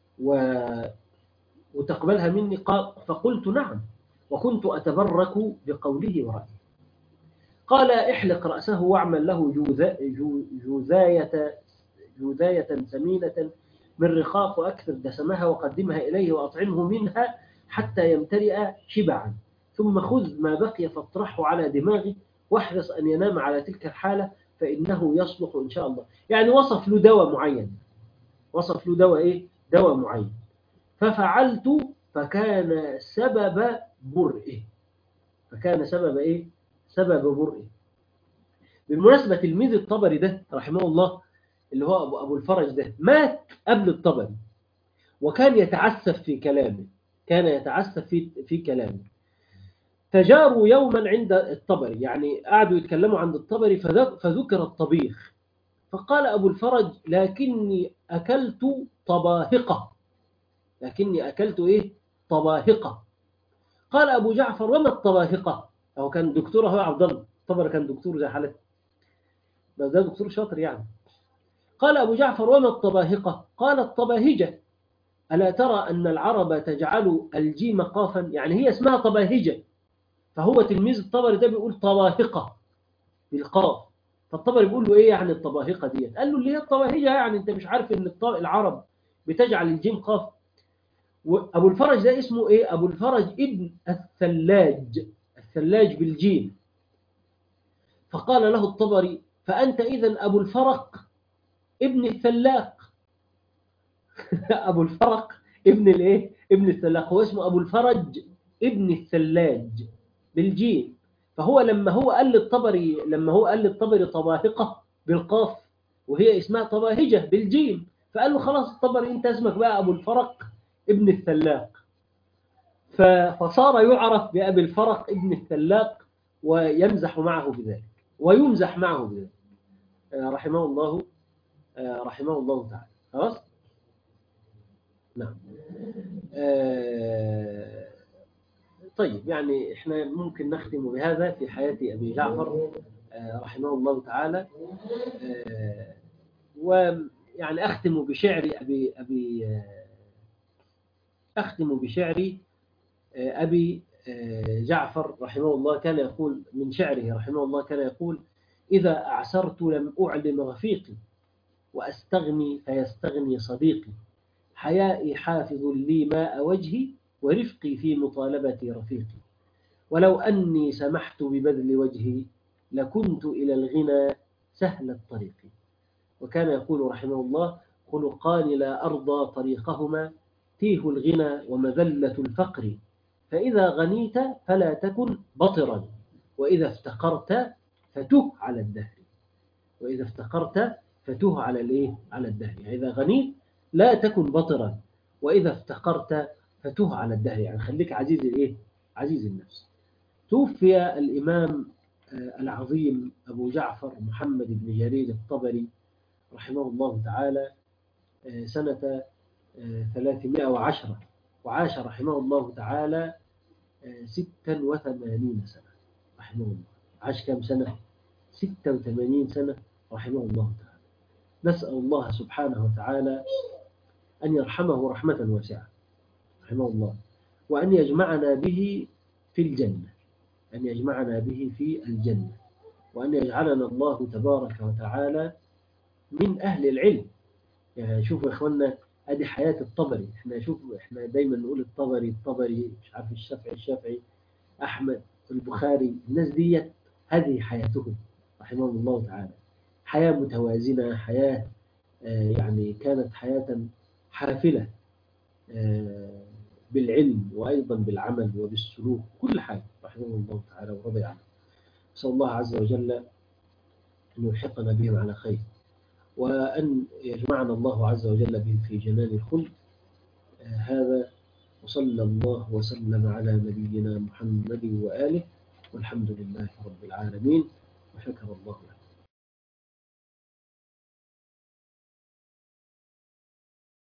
وتقبلها مني؟ قال: فقلت: نعم، وكنت أتبرك بقوله ورأيه. قال: احلق رأسه واعمل له جوذاية سمينة من رخاق، وأكثر دسمها وقدمها إليه وأطعمه منها حتى يمتلئ شبعا، ثم خذ ما بقي فاطرحه على دماغه، واحرص أن ينام على تلك الحالة فإنه يصلح إن شاء الله. يعني وصف له دواء معين، وصف له دواء إيه؟ دواء معين. ففعلت فكان سبب برئه. فكان سبب إيه؟ سبب برئه. بالمناسبة تلميذ الطبري ده رحمه الله اللي هو أبو الفرج ده مات قبل الطبري، وكان يتعسف في كلامه، كان يتعسف في كلامه. تجاروا يوما عند الطبري، يعني قعدوا يتكلموا عند الطبري فذكر الطبيخ، فقال أبو الفرج: لكني أكلت طباهقة. لكني أكلت إيه؟ طباهقة. قال أبو جعفر: وما الطباهقة؟ أو كان دكتور، هو عبد الله الطبري كان دكتور زي حالته، بس ده دكتور شاطر يعني. قال أبو جعفر: وما الطباهقة؟ قال: الطباهجة. ألا ترى أن العرب تجعل الجيم قافا؟ يعني هي اسمها طباهجة، فهو تلميذ الطبري ده بيقول طباهقة بالقاف. فالطبري بيقول له: إيه يعني الطباهقة دي؟ قال له: اللي هي الطباهجة، يعني أنت مش عارف أن العرب بتجعل الجيم قاف؟ وأبو الفرج ده اسمه إيه؟ أبو الفرج ابن الثلاج، الثلاج بالجيم. فقال له الطبري: فأنت إذن أبو الفرق ابن الثلاق. أبو الفرق ابن الإيه؟ ابن الثلاق. هو اسمه أبو الفرج ابن الثلاج بالجيم. فهو لما هو قال للطبري طباهقة بالقاف وهي اسمها طباهجة بالجيم، فقال له: خلاص الطبري أنت اسمك بقى أبو الفرق ابن الثلاق. فصار يعرف بأبي الفرق ابن الثلاق، ويمزح معه بذلك، ويمزح معه بذلك، رحمه الله، رحمه الله تعالى. خلاص؟ نعم. طيب، يعني احنا ممكن نختم بهذا في حياة أبي جعفر رحمه الله تعالى. ويعني أختم بشعر أختم بشعر أبي جعفر رحمه الله. كان يقول من شعره رحمه الله، كان يقول: إذا أعسرت لم أعلم رفيقي، وأستغني فيستغني صديقي، حيائي حافظ لي ماء وجهي، ورفقي في مطالبة رفيقي، ولو أني سمحت ببذل وجهي لكنت إلى الغنى سهل الطريق. وكان يقول رحمه الله: خلقان لا أرضى طريقهما، تيه الغنى ومذلة الفقر، فإذا غنيت فلا تكن بطرا، وإذا افتقرت فته على الدهر. وإذا افتقرت فته على الإيه؟ على الدهر. يعني إذا غنيت لا تكن بطرا، وإذا افتقرت فته على الدهر، يعني خليك عزيز الإيه؟ عزيز النفس. توفي الإمام العظيم أبو جعفر محمد بن جرير الطبري رحمه الله تعالى سنة 310، وعاش رحمه الله تعالى 86 سنة رحمه الله. عاش كم سنة؟ 86 سنة رحمه الله تعالى. نسأل الله سبحانه وتعالى أن يرحمه رحمة واسعة رحمه الله، وأن يجمعنا به في الجنة، أن يجمعنا به في الجنة، وأن يجعلنا الله تبارك وتعالى من أهل العلم. يعني شوفوا يا إخوانا، ادي حياة الطبري. احنا دايما نقول الطبري مش عارف الشافعي احمد البخاري، الناس ديت هذه حياتهم رحمهم الله تعالى. حياة متوازنة، حياة يعني كانت حياة حافلة بالعلم وأيضا بالعمل وبالسلوك، كل حاجة رحمه الله تعالى ورضي عنه. نسأل الله عز وجل أن يلحقنا بهم على خير، وأن يجمعنا الله عز وجل بهم في جنان الخلد. هذا، وصلى الله وسلم على نبينا محمد وآله، والحمد لله رب العالمين، وشكر الله له.